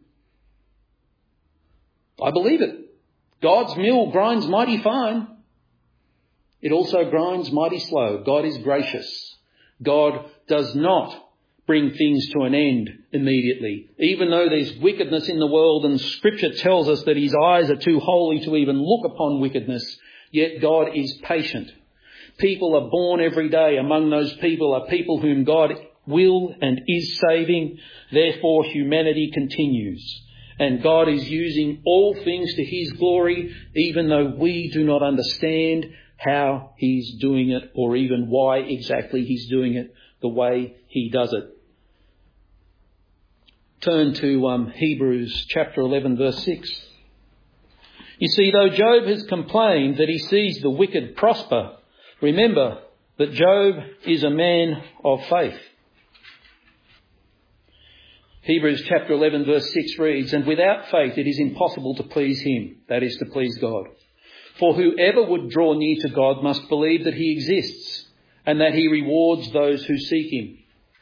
I believe it. God's mill grinds mighty fine. It also grinds mighty slow. God is gracious. God does not bring things to an end immediately. Even though there's wickedness in the world and Scripture tells us that his eyes are too holy to even look upon wickedness, yet God is patient. People are born every day. Among those people are people whom God will and is saving. Therefore, humanity continues. And God is using all things to his glory, even though we do not understand how he's doing it or even why exactly he's doing it the way he does it. Turn to um, Hebrews chapter eleven, verse six. You see, though Job has complained that he sees the wicked prosper Remember that Job is a man of faith. Hebrews chapter eleven verse six reads, "And without faith it is impossible to please him," that is, to please God. "For whoever would draw near to God must believe that he exists and that he rewards those who seek him."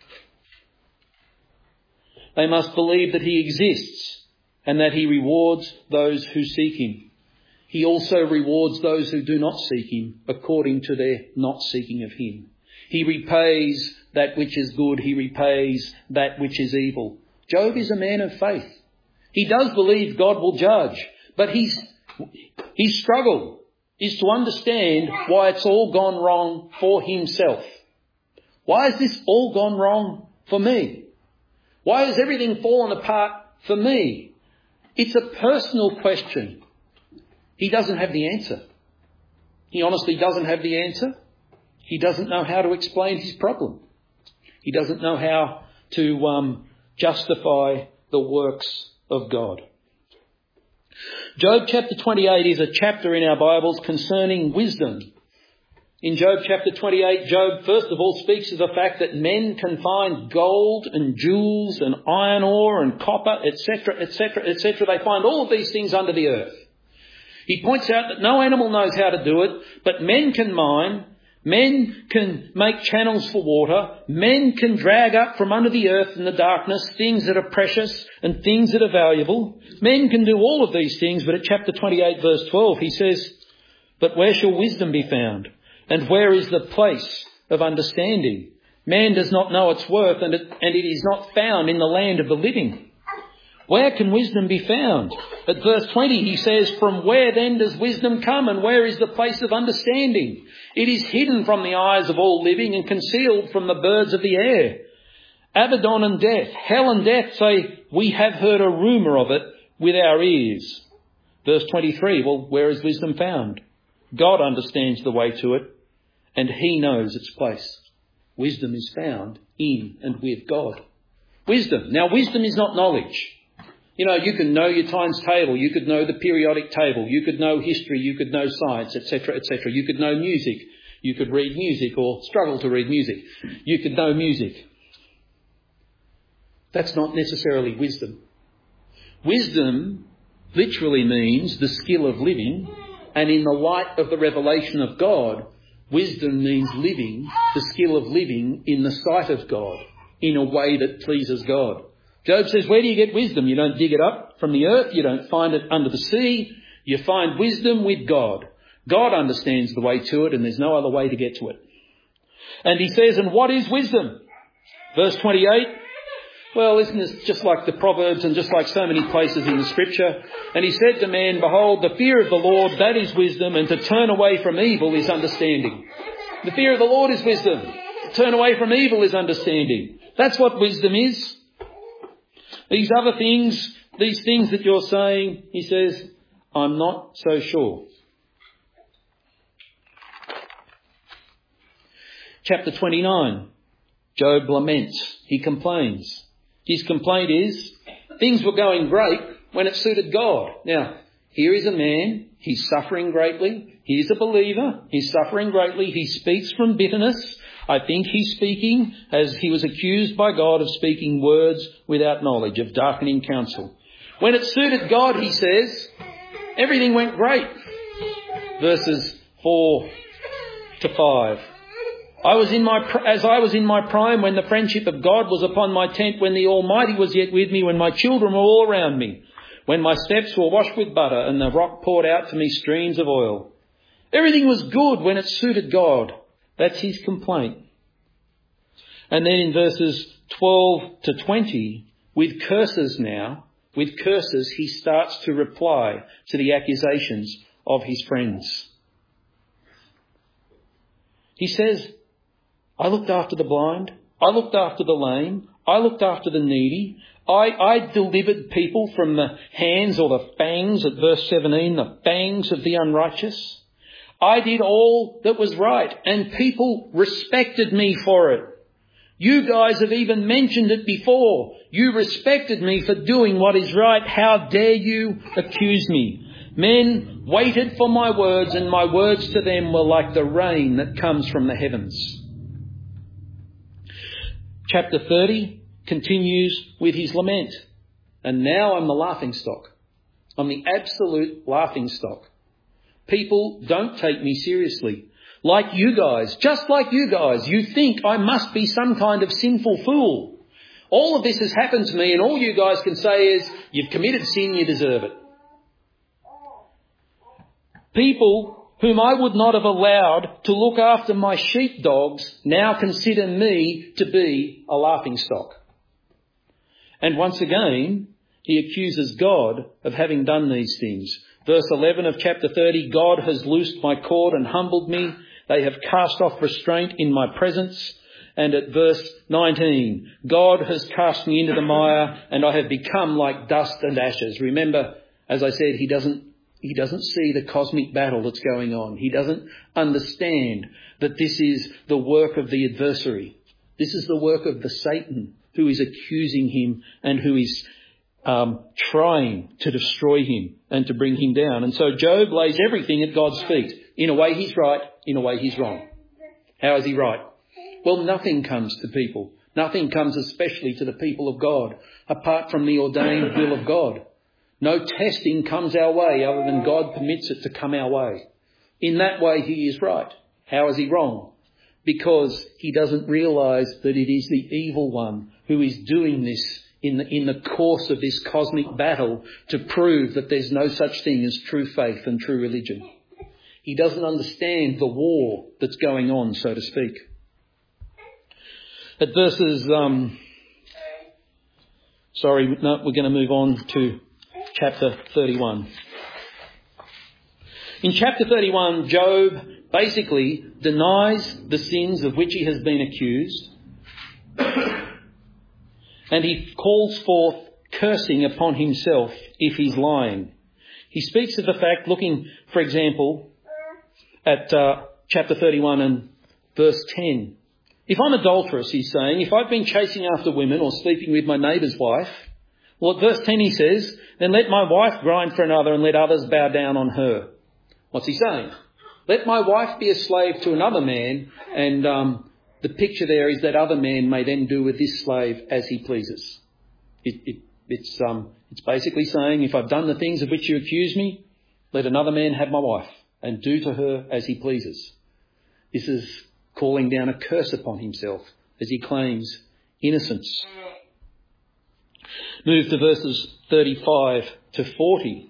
They must believe that he exists and that he rewards those who seek him. He also rewards those who do not seek him according to their not seeking of him. He repays that which is good. He repays that which is evil. Job is a man of faith. He does believe God will judge, but he's, his struggle is to understand why it's all gone wrong for himself. Why has this all gone wrong for me? Why has everything fallen apart for me? It's a personal question. He doesn't have the answer. He honestly doesn't have the answer. He doesn't know how to explain his problem. He doesn't know how to um, justify the works of God. Job chapter twenty-eight is a chapter in our Bibles concerning wisdom. In Job chapter twenty-eight, Job first of all speaks of the fact that men can find gold and jewels and iron ore and copper, et cetera, et cetera, et cetera. They find all of these things under the earth. He points out that no animal knows how to do it, but men can mine, men can make channels for water, men can drag up from under the earth in the darkness things that are precious and things that are valuable. Men can do all of these things, but at chapter twenty-eight verse twelve he says, "But where shall wisdom be found? And where is the place of understanding? Man does not know its worth, and it, and it is not found in the land of the living." Where can wisdom be found? At verse twenty he says, "From where then does wisdom come, and where is the place of understanding? It is hidden from the eyes of all living and concealed from the birds of the air. Abaddon and death, hell and death say, we have heard a rumour of it with our ears." Verse twenty-three, well, where is wisdom found? God understands the way to it, and he knows its place. Wisdom is found in and with God. Wisdom. Now, wisdom is not knowledge. You know, you can know your times table, you could know the periodic table, you could know history, you could know science, et cetera, et cetera. You could know music, you could read music or struggle to read music. You could know music. That's not necessarily wisdom. Wisdom literally means the skill of living, and in the light of the revelation of God, wisdom means living, the skill of living in the sight of God, in a way that pleases God. Job says, where do you get wisdom? You don't dig it up from the earth. You don't find it under the sea. You find wisdom with God. God understands the way to it, and there's no other way to get to it. And he says, and what is wisdom? Verse twenty-eight. Well, isn't this just like the Proverbs and just like so many places in the Scripture? "And he said to man, behold, the fear of the Lord, that is wisdom, and to turn away from evil is understanding." The fear of the Lord is wisdom. To turn away from evil is understanding. That's what wisdom is. These other things, these things that you're saying, he says, I'm not so sure. Chapter twenty-nine. Job laments. He complains. His complaint is, things were going great when it suited God. Now, here is a man. He's suffering greatly. He's a believer. He's suffering greatly. He speaks from bitterness. I think he's speaking as he was accused by God of speaking words without knowledge, of darkening counsel. When it suited God, he says, everything went great. Verses four to five. I was in my, as I was in my prime, when the friendship of God was upon my tent, when the Almighty was yet with me, when my children were all around me, when my steps were washed with butter and the rock poured out to me streams of oil. Everything was good when it suited God. That's his complaint. And then in verses twelve to twenty, with curses now, with curses, he starts to reply to the accusations of his friends. He says, I looked after the blind. I looked after the lame. I looked after the needy. I, I delivered people from the hands or the fangs, at verse seventeen, the fangs of the unrighteous. I did all that was right, and people respected me for it. You guys have even mentioned it before. You respected me for doing what is right. How dare you accuse me? Men waited for my words, and my words to them were like the rain that comes from the heavens. Chapter thirty continues with his lament. And now I'm the laughingstock. I'm the absolute laughingstock. People don't take me seriously. Like you guys, just like you guys, you think I must be some kind of sinful fool. All of this has happened to me, and all you guys can say is, you've committed sin, you deserve it. People whom I would not have allowed to look after my sheepdogs now consider me to be a laughingstock. And once again, he accuses God of having done these things. Verse eleven of chapter thirty, God has loosed my cord and humbled me. They have cast off restraint in my presence. And at verse nineteen, God has cast me into the mire and I have become like dust and ashes. Remember, as I said, he doesn't, he doesn't see the cosmic battle that's going on. He doesn't understand that this is the work of the adversary. This is the work of the Satan who is accusing him and who is um, trying to destroy him and to bring him down. And so Job lays everything at God's feet. In a way he's right, in a way he's wrong. How is he right? Well, nothing comes to people. Nothing comes especially to the people of God apart from the ordained will of God. No testing comes our way other than God permits it to come our way. In that way he is right. How is he wrong? Because he doesn't realise that it is the evil one who is doing this in the, in the course of this cosmic battle to prove that there's no such thing as true faith and true religion. He doesn't understand the war that's going on, so to speak. At verses, um, sorry, no, we're going to move on to chapter thirty-one. In chapter thirty-one, Job basically denies the sins of which he has been accused, and he calls forth cursing upon himself if he's lying. He speaks of the fact, looking, for example, at uh, chapter thirty-one and verse ten. If I'm adulterous, he's saying, if I've been chasing after women or sleeping with my neighbour's wife, well, at verse ten he says, then let my wife grind for another and let others bow down on her. What's he saying? Let my wife be a slave to another man, and um, the picture there is that other man may then do with this slave as he pleases. It, it, it's, um, it's basically saying, if I've done the things of which you accuse me, let another man have my wife and do to her as he pleases. This is calling down a curse upon himself as he claims innocence. Move to verses thirty-five to forty.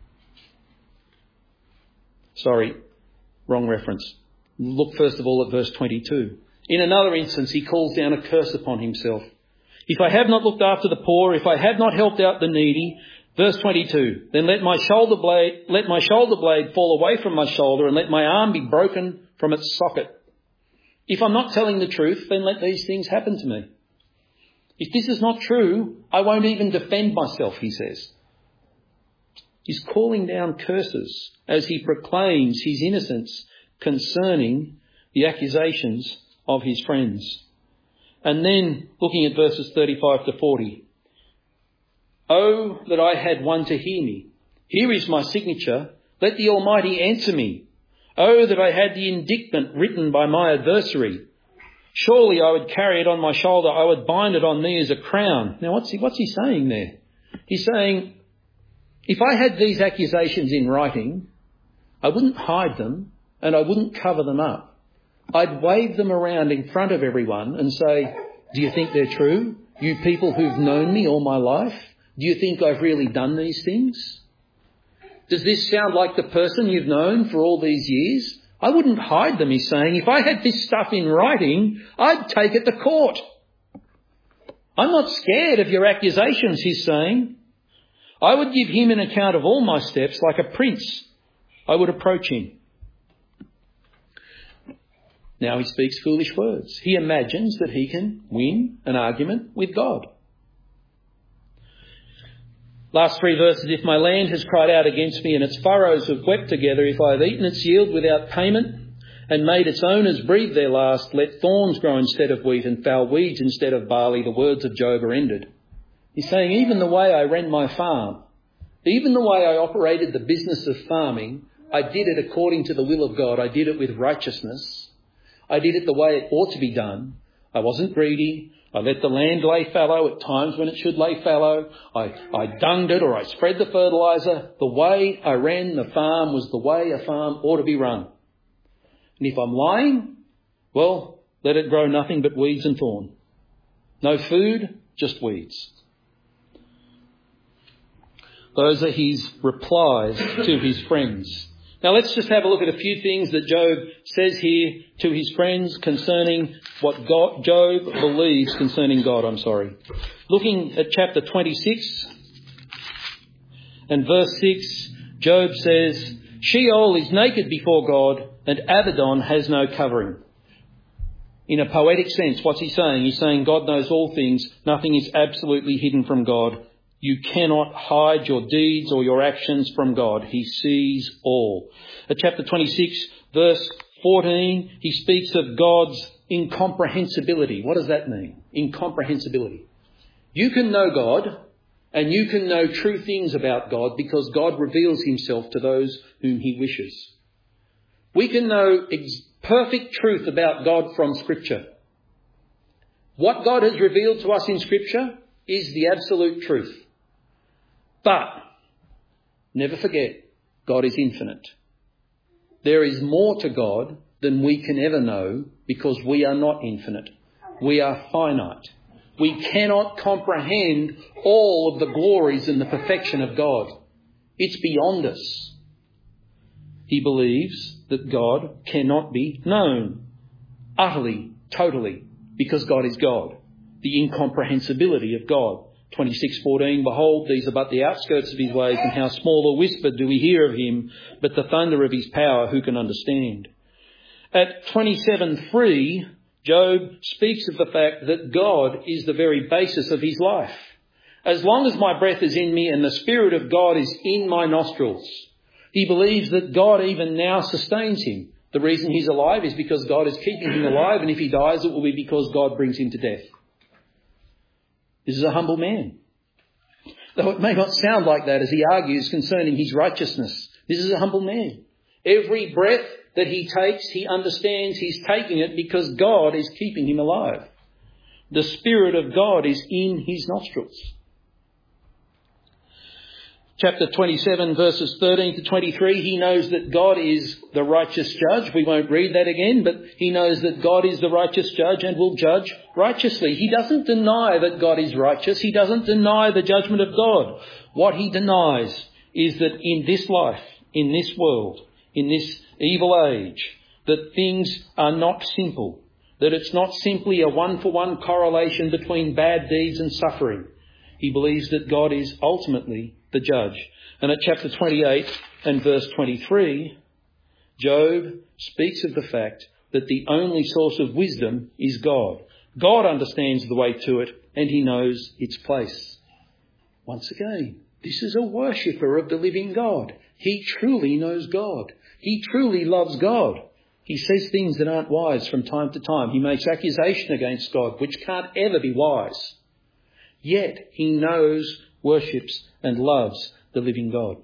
Sorry, wrong reference. Look first of all at verse twenty-two. In another instance, he calls down a curse upon himself. If I have not looked after the poor, if I have not helped out the needy, verse twenty-two, then let my shoulder blade, let my shoulder blade fall away from my shoulder and let my arm be broken from its socket. If I'm not telling the truth, then let these things happen to me. If this is not true, I won't even defend myself, he says. He's calling down curses as he proclaims his innocence concerning the accusations of his friends. And then, looking at verses thirty-five to forty. Oh, that I had one to hear me. Here is my signature. Let the Almighty answer me. Oh, that I had the indictment written by my adversary. Surely I would carry it on my shoulder. I would bind it on me as a crown. Now, what's he, what's he saying there? He's saying, if I had these accusations in writing, I wouldn't hide them and I wouldn't cover them up. I'd wave them around in front of everyone and say, do you think they're true? You people who've known me all my life, do you think I've really done these things? Does this sound like the person you've known for all these years? I wouldn't hide them, he's saying. If I had this stuff in writing, I'd take it to court. I'm not scared of your accusations, he's saying. I would give him an account of all my steps like a prince. I would approach him. Now he speaks foolish words. He imagines that he can win an argument with God. Last three verses, if my land has cried out against me and its furrows have wept together, if I have eaten its yield without payment and made its owners breathe their last, let thorns grow instead of wheat and foul weeds instead of barley, the words of Job are ended. He's saying, even the way I rend my farm, Even the way I operated the business of farming, I did it according to the will of God. I did it with righteousness. I did it the way it ought to be done. I wasn't greedy. I let the land lay fallow at times when it should lay fallow. I, I dunged it or I spread the fertiliser. The way I ran the farm was the way a farm ought to be run. And if I'm lying, well, let it grow nothing but weeds and thorn. No food, just weeds. Those are his replies to his friends. Now let's just have a look at a few things that Job says here to his friends concerning what God, Job believes concerning God, I'm sorry. Looking at chapter twenty-six and verse six, Job says, Sheol is naked before God and Abaddon has no covering. In a poetic sense, what's he saying? He's saying God knows all things. Nothing is absolutely hidden from God. You cannot hide your deeds or your actions from God. He sees all. At chapter twenty-six, verse fourteen, he speaks of God's incomprehensibility. What does that mean? Incomprehensibility. You can know God and you can know true things about God because God reveals himself to those whom he wishes. We can know ex- perfect truth about God from Scripture. What God has revealed to us in Scripture is the absolute truth. But never forget, God is infinite. There is more to God than we can ever know because we are not infinite. We are finite. We cannot comprehend all of the glories and the perfection of God. It's beyond us. He believes that God cannot be known utterly, totally, because God is God. The incomprehensibility of God. twenty-six fourteen, behold, these are but the outskirts of his ways, and how small a whisper do we hear of him, but the thunder of his power who can understand? At twenty-seven three, Job speaks of the fact that God is the very basis of his life. As long as my breath is in me and the Spirit of God is in my nostrils, he believes that God even now sustains him. The reason he's alive is because God is keeping him alive, and if he dies, it will be because God brings him to death. This is a humble man. Though it may not sound like that as he argues concerning his righteousness. This is a humble man. Every breath that he takes, he understands he's taking it because God is keeping him alive. The Spirit of God is in his nostrils. Chapter twenty-seven, verses thirteen to twenty-three, he knows that God is the righteous judge. We won't read that again, but he knows that God is the righteous judge and will judge righteously. He doesn't deny that God is righteous. He doesn't deny the judgment of God. What he denies is that in this life, in this world, in this evil age, that things are not simple, that it's not simply a one-for-one correlation between bad deeds and suffering. He believes that God is ultimately the judge. And at chapter twenty-eight and verse twenty-three, Job speaks of the fact that the only source of wisdom is God. God understands the way to it and he knows its place. Once again, this is a worshipper of the living God. He truly knows God. He truly loves God. He says things that aren't wise from time to time. He makes accusation against God, which can't ever be wise. Yet he knows, worships and loves the living God.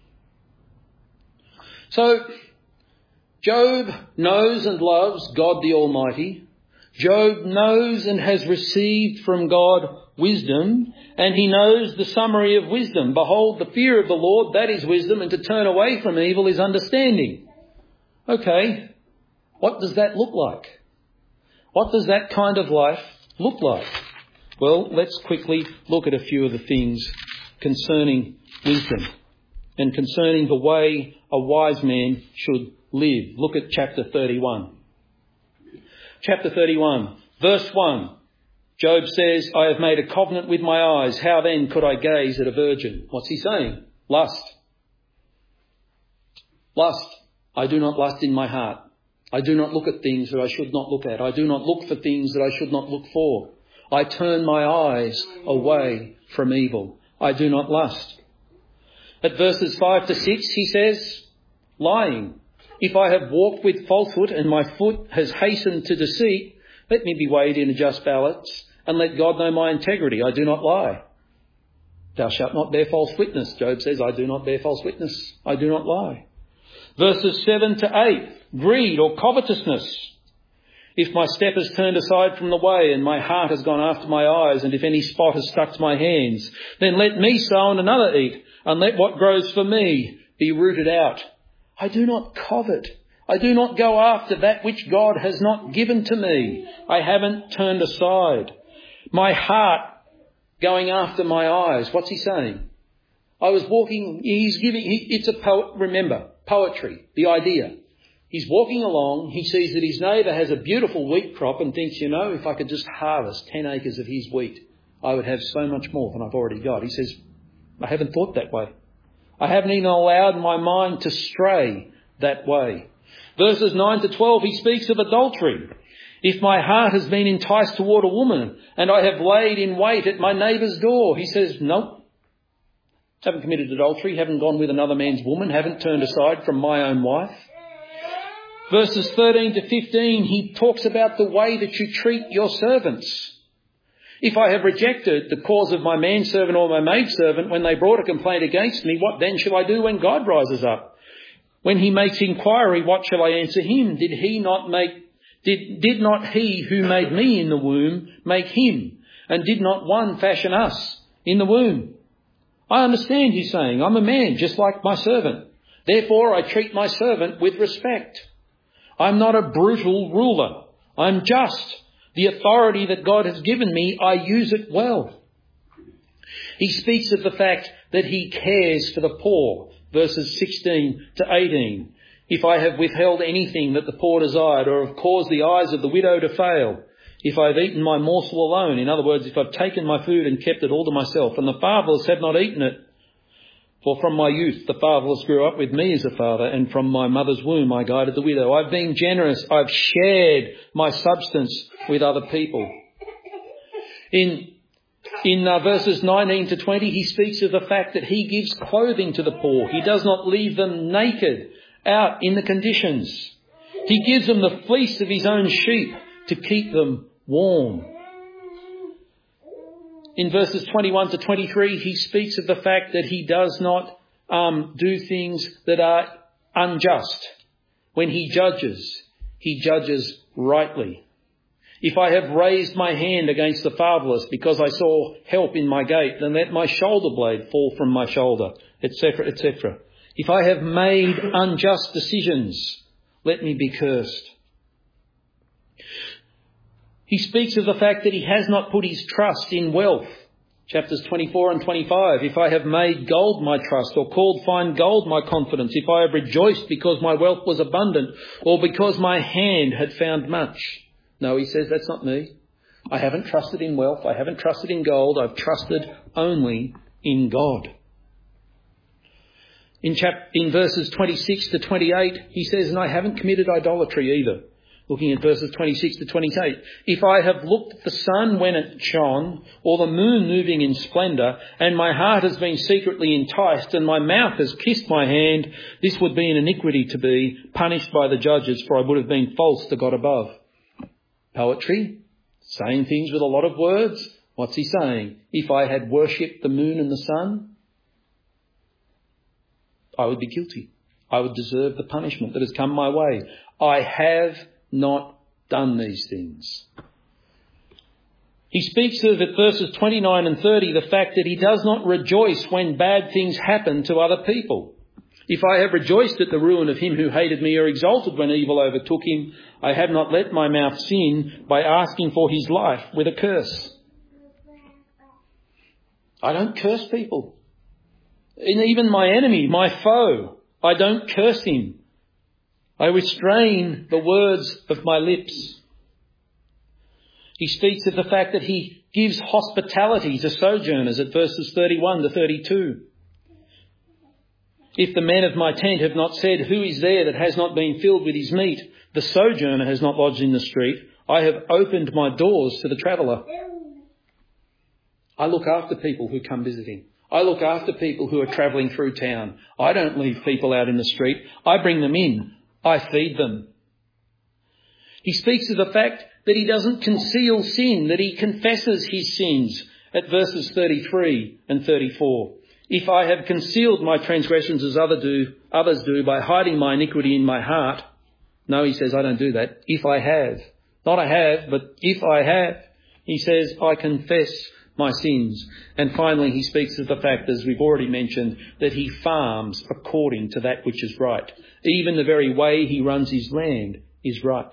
So, Job knows and loves God the Almighty. Job knows and has received from God wisdom, and he knows the summary of wisdom. Behold, the fear of the Lord, that is wisdom, and to turn away from evil is understanding. Okay, what does that look like? What does that kind of life look like? Well, let's quickly look at a few of the things concerning wisdom and concerning the way a wise man should live. Look at chapter thirty-one. Chapter thirty-one, verse one. Job says, I have made a covenant with my eyes. How then could I gaze at a virgin? What's he saying? Lust. Lust. I do not lust in my heart. I do not look at things that I should not look at. I do not look for things that I should not look for. I turn my eyes away from evil. I do not lust. At verses five to six, he says, lying. If I have walked with falsehood and my foot has hastened to deceit, let me be weighed in a just balance and let God know my integrity. I do not lie. Thou shalt not bear false witness. Job says, I do not bear false witness. I do not lie. Verses seven to eight, greed or covetousness. If my step has turned aside from the way and my heart has gone after my eyes, and if any spot has stuck to my hands, then let me sow and another eat, and let what grows for me be rooted out. I do not covet. I do not go after that which God has not given to me. I haven't turned aside. My heart going after my eyes. What's he saying? I was walking, he's giving, he, it's a poet, remember, poetry, the idea. He's walking along, he sees that his neighbour has a beautiful wheat crop and thinks, you know, if I could just harvest ten acres of his wheat, I would have so much more than I've already got. He says, I haven't thought that way. I haven't even allowed my mind to stray that way. Verses nine to twelve, he speaks of adultery. If my heart has been enticed toward a woman and I have laid in wait at my neighbour's door, he says, nope, haven't committed adultery, haven't gone with another man's woman, haven't turned aside from my own wife. Verses thirteen to fifteen, he talks about the way that you treat your servants. If I have rejected the cause of my manservant or my maidservant when they brought a complaint against me, what then shall I do when God rises up? When he makes inquiry, what shall I answer him? Did he not make, did, did not he who made me in the womb make him? And did not one fashion us in the womb? I understand, he's saying, I'm a man just like my servant. Therefore I treat my servant with respect. I'm not a brutal ruler. I'm just. The authority that God has given me, I use it well. He speaks of the fact that he cares for the poor, verses sixteen to eighteen. If I have withheld anything that the poor desired, or have caused the eyes of the widow to fail, if I've eaten my morsel alone, in other words, if I've taken my food and kept it all to myself, and the fatherless have not eaten it, for from my youth the fatherless grew up with me as a father, and from my mother's womb I guided the widow. I've been generous. I've shared my substance with other people. In in uh, verses nineteen to twenty, he speaks of the fact that he gives clothing to the poor. He does not leave them naked out in the conditions. He gives them the fleece of his own sheep to keep them warm. In verses twenty-one to twenty-three, he speaks of the fact that he does not um, do things that are unjust. When he judges, he judges rightly. If I have raised my hand against the fatherless because I saw help in my gate, then let my shoulder blade fall from my shoulder, et cetera, et cetera. If I have made unjust decisions, let me be cursed. He speaks of the fact that he has not put his trust in wealth. Chapters twenty-four and twenty-five. If I have made gold my trust, or called fine gold my confidence, if I have rejoiced because my wealth was abundant, or because my hand had found much. No, he says, that's not me. I haven't trusted in wealth. I haven't trusted in gold. I've trusted only in God. In chap- in verses twenty-six to twenty-eight, he says, and I haven't committed idolatry either. Looking at verses twenty-six to twenty-eight. If I have looked at the sun when it shone, or the moon moving in splendour, and my heart has been secretly enticed, and my mouth has kissed my hand, this would be an iniquity to be punished by the judges, for I would have been false to God above. Poetry, saying things with a lot of words. What's he saying? If I had worshipped the moon and the sun, I would be guilty. I would deserve the punishment that has come my way. I have not done these things. He speaks of, at verses twenty-nine and thirty, the fact that he does not rejoice when bad things happen to other people. If I have rejoiced at the ruin of him who hated me, or exulted when evil overtook him, I have not let my mouth sin by asking for his life with a curse. I don't curse people. And even my enemy, my foe, I don't curse him. I restrain the words of my lips. He speaks of the fact that he gives hospitality to sojourners at verses thirty-one to thirty-two. If the men of my tent have not said, who is there that has not been filled with his meat? The sojourner has not lodged in the street. I have opened my doors to the traveller. I look after people who come visiting. I look after people who are travelling through town. I don't leave people out in the street. I bring them in. I feed them. He speaks of the fact that he doesn't conceal sin, that he confesses his sins At verses thirty-three and thirty-four. If I have concealed my transgressions as other do, others do by hiding my iniquity in my heart. No, he says, I don't do that. If I have. Not I have, but if I have. He says, I confess my sins. And finally, he speaks of the fact, as we've already mentioned, that he farms according to that which is right. Even the very way he runs his land is right.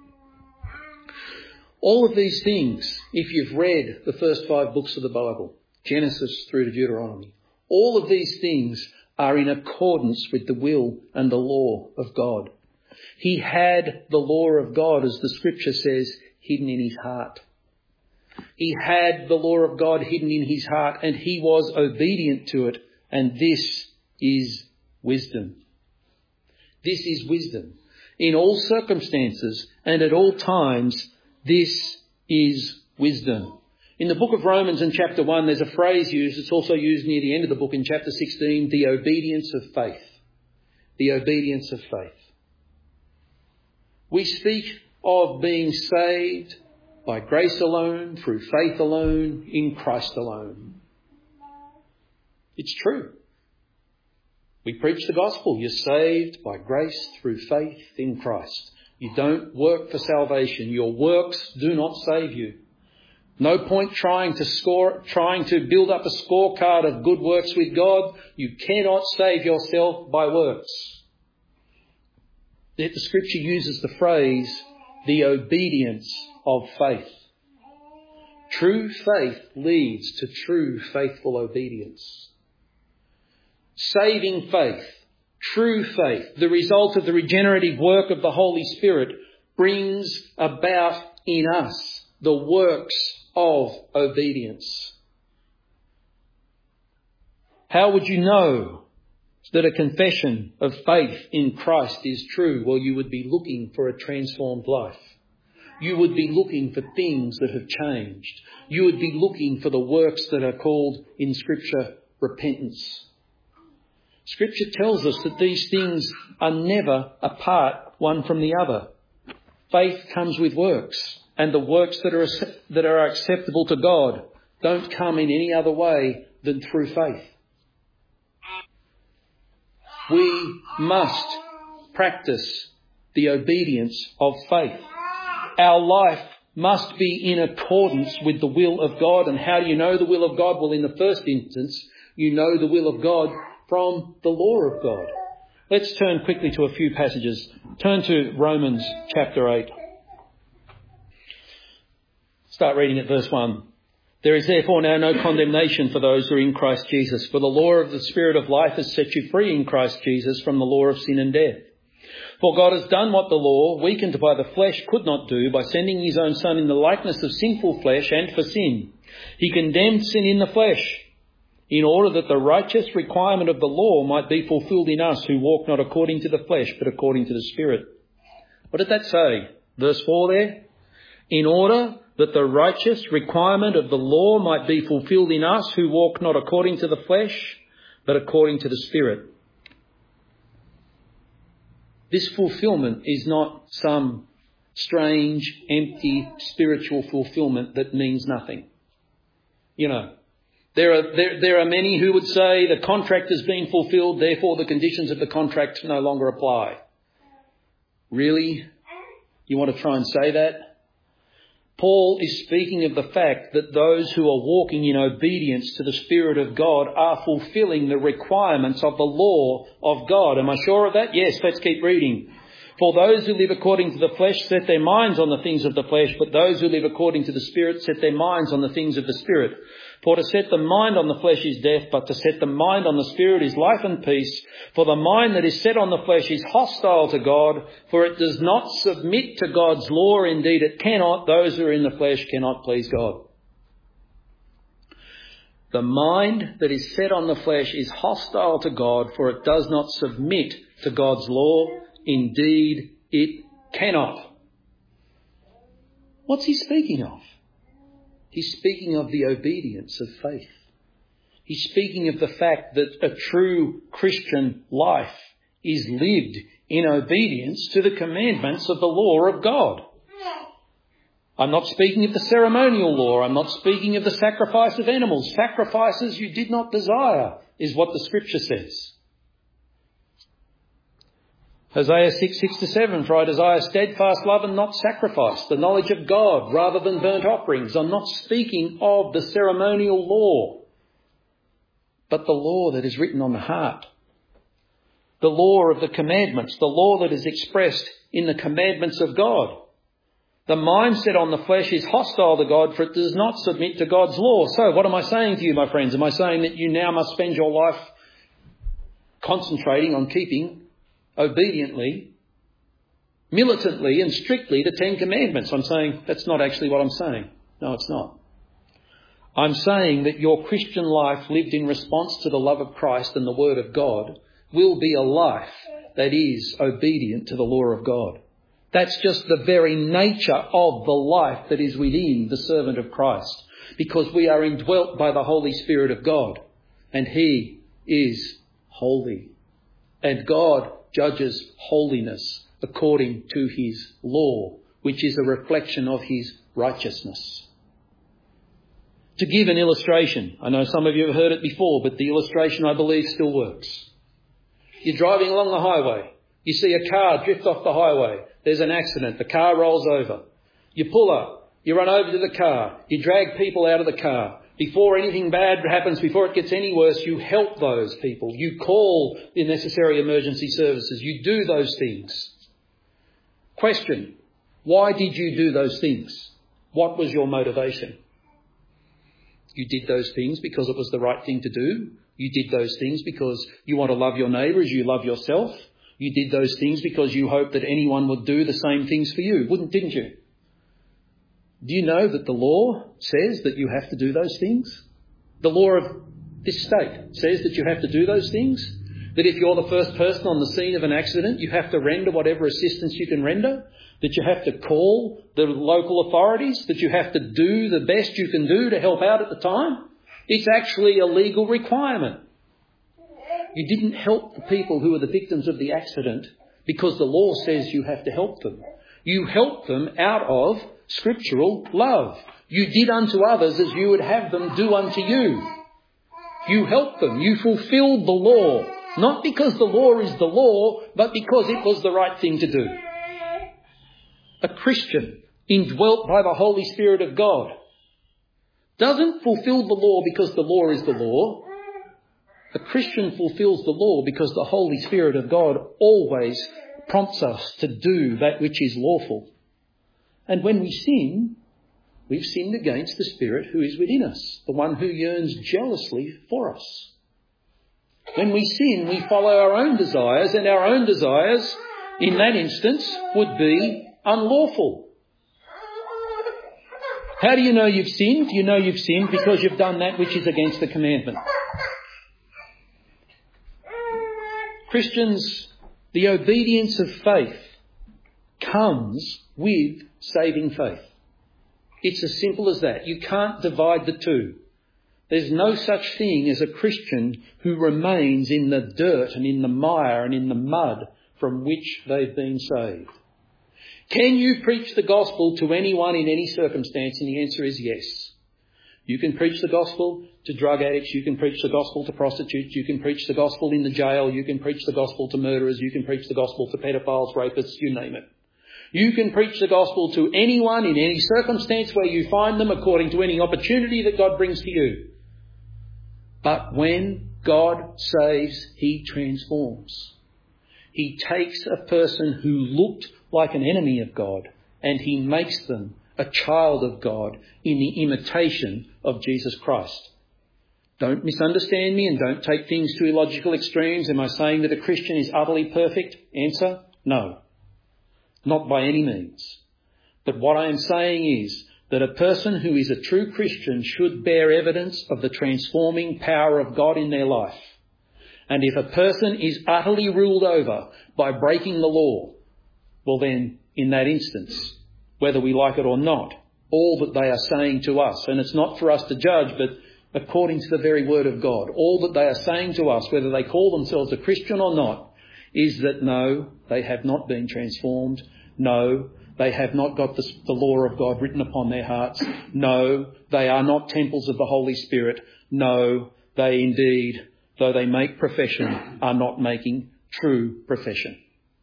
All of these things, if you've read the first five books of the Bible, Genesis through to Deuteronomy, all of these things are in accordance with the will and the law of God. He had the law of God, as the scripture says, hidden in his heart. He had the law of God hidden in his heart, and he was obedient to it. And this is wisdom. This is wisdom. In all circumstances and at all times, this is wisdom. In the book of Romans in chapter one, there's a phrase used. It's also used near the end of the book in chapter sixteen, the obedience of faith. The obedience of faith. We speak of being saved by grace alone, through faith alone, in Christ alone. It's true. We preach the gospel. You're saved by grace through faith in Christ. You don't work for salvation. Your works do not save you. No point trying to score, trying to build up a scorecard of good works with God. You cannot save yourself by works. Yet the scripture uses the phrase, the obedience of faith. True faith leads to true faithful obedience. Saving faith, true faith, the result of the regenerative work of the Holy Spirit, brings about in us the works of obedience. How would you know that a confession of faith in Christ is true? Well, you would be looking for a transformed life. You would be looking for things that have changed. You would be looking for the works that are called in Scripture repentance. Scripture tells us that these things are never apart one from the other. Faith comes with works, and the works that are that are acceptable to God don't come in any other way than through faith. We must practice the obedience of faith. Our life must be in accordance with the will of God. And how do you know the will of God? Well, in the first instance, you know the will of God from the law of God. Let's turn quickly to a few passages. Turn to Romans chapter eight. Start reading at verse one. There is therefore now no condemnation for those who are in Christ Jesus, for the law of the Spirit of life has set you free in Christ Jesus from the law of sin and death. For God has done what the law, weakened by the flesh, could not do by sending his own Son in the likeness of sinful flesh and for sin. He condemned sin in the flesh, in order that the righteous requirement of the law might be fulfilled in us who walk not according to the flesh, but according to the Spirit. What did that say? Verse four there. In order that the righteous requirement of the law might be fulfilled in us who walk not according to the flesh, but according to the Spirit. This fulfillment is not some strange, empty, spiritual fulfillment that means nothing. You know, there are there, there are many who would say the contract has been fulfilled, therefore the conditions of the contract no longer apply. Really? You want to try and say that? Paul is speaking of the fact that those who are walking in obedience to the Spirit of God are fulfilling the requirements of the law of God. Am I sure of that? Yes, let's keep reading. For those who live according to the flesh set their minds on the things of the flesh, but those who live according to the Spirit set their minds on the things of the Spirit. For to set the mind on the flesh is death, but to set the mind on the Spirit is life and peace. For the mind that is set on the flesh is hostile to God, for it does not submit to God's law. Indeed, it cannot. Those who are in the flesh cannot please God. The mind that is set on the flesh is hostile to God, for it does not submit to God's law. Indeed, it cannot. What's he speaking of? He's speaking of the obedience of faith. He's speaking of the fact that a true Christian life is lived in obedience to the commandments of the law of God. I'm not speaking of the ceremonial law. I'm not speaking of the sacrifice of animals. Sacrifices you did not desire is what the scripture says. Hosea six, six to seven, for I desire steadfast love and not sacrifice, the knowledge of God rather than burnt offerings. I'm not speaking of the ceremonial law, but the law that is written on the heart. The law of the commandments, the law that is expressed in the commandments of God. The mindset on the flesh is hostile to God, for it does not submit to God's law. So what am I saying to you, my friends? Am I saying that you now must spend your life concentrating on keeping obediently, militantly and strictly the Ten Commandments? I'm saying that's not actually what I'm saying. No, it's not. I'm saying that your Christian life lived in response to the love of Christ and the Word of God will be a life that is obedient to the law of God. That's just the very nature of the life that is within the servant of Christ, because we are indwelt by the Holy Spirit of God, and He is holy. And God judges holiness according to His law, which is a reflection of His righteousness. To give an illustration, I know some of you have heard it before, but the illustration I believe still works. You're driving along the highway. You see a car drift off the highway. There's an accident. The car rolls over. You pull up. You run over to the car. You drag people out of the car. Before anything bad happens, before it gets any worse, you help those people. You call the necessary emergency services. You do those things. Question: why did you do those things? What was your motivation? You did those things because it was the right thing to do. You did those things because you want to love your neighbour as you love yourself. You did those things because you hoped that anyone would do the same things for you, wouldn't, didn't you? Do you know that the law says that you have to do those things? The law of this state says that you have to do those things. That if you're the first person on the scene of an accident, you have to render whatever assistance you can render. That you have to call the local authorities. That you have to do the best you can do to help out at the time. It's actually a legal requirement. You didn't help the people who were the victims of the accident because the law says you have to help them. You helped them out of scriptural love. You did unto others as you would have them do unto you. You helped them. You fulfilled the law. Not because the law is the law, but because it was the right thing to do. A Christian indwelt by the Holy Spirit of God doesn't fulfill the law because the law is the law. A Christian fulfills the law because the Holy Spirit of God always prompts us to do that which is lawful. And when we sin, we've sinned against the Spirit who is within us, the one who yearns jealously for us. When we sin, we follow our own desires, and our own desires, in that instance, would be unlawful. How do you know you've sinned? You know you've sinned because you've done that which is against the commandment. Christians, the obedience of faith comes with saving faith. It's as simple as that. You can't divide the two. There's no such thing as a Christian who remains in the dirt and in the mire and in the mud from which they've been saved. Can you preach the gospel to anyone in any circumstance? And the answer is yes. You can preach the gospel to drug addicts. You can preach the gospel to prostitutes. You can preach the gospel in the jail. You can preach the gospel to murderers. You can preach the gospel to pedophiles, rapists, you name it. You can preach the gospel to anyone in any circumstance where you find them according to any opportunity that God brings to you. But when God saves, He transforms. He takes a person who looked like an enemy of God and He makes them a child of God in the imitation of Jesus Christ. Don't misunderstand me and don't take things to illogical extremes. Am I saying that a Christian is utterly perfect? Answer, no. Not by any means. But what I am saying is that a person who is a true Christian should bear evidence of the transforming power of God in their life. And if a person is utterly ruled over by breaking the law, well then, in that instance, whether we like it or not, all that they are saying to us, and it's not for us to judge, but according to the very word of God, all that they are saying to us, whether they call themselves a Christian or not, is that no, they have not been transformed. No, they have not got the, the law of God written upon their hearts. No, they are not temples of the Holy Spirit. No, they indeed, though they make profession, are not making true profession.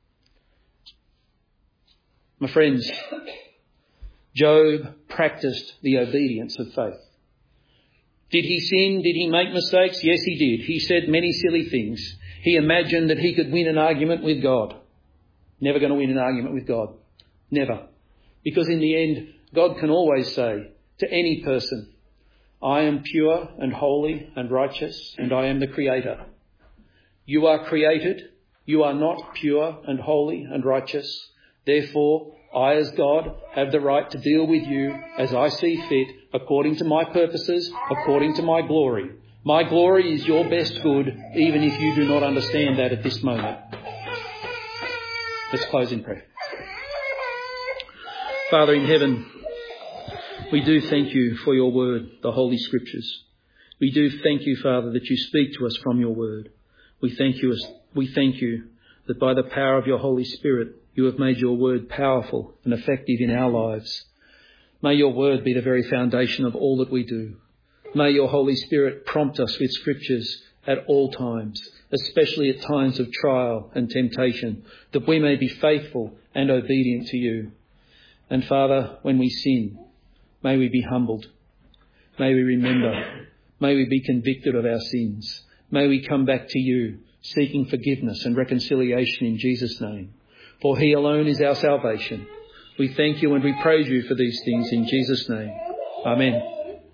My friends, Job practiced the obedience of faith. Did he sin? Did he make mistakes? Yes, he did. He said many silly things. He imagined that he could win an argument with God. Never going to win an argument with God. Never. Because in the end, God can always say to any person, I am pure and holy and righteous, and I am the Creator. You are created. You are not pure and holy and righteous. Therefore, I as God have the right to deal with you as I see fit, according to my purposes, according to my glory. My glory is your best good, even if you do not understand that at this moment. Let's close in prayer. Father in heaven, we do thank you for your word, the Holy Scriptures. We do thank you, Father, that you speak to us from your word. We thank you, we thank you that by the power of your Holy Spirit, you have made your word powerful and effective in our lives. May your word be the very foundation of all that we do. May your Holy Spirit prompt us with scriptures at all times, especially at times of trial and temptation, that we may be faithful and obedient to you. And Father, when we sin, may we be humbled. May we remember. May we be convicted of our sins. May we come back to you, seeking forgiveness and reconciliation in Jesus' name. For he alone is our salvation. We thank you and we praise you for these things in Jesus' name. Amen.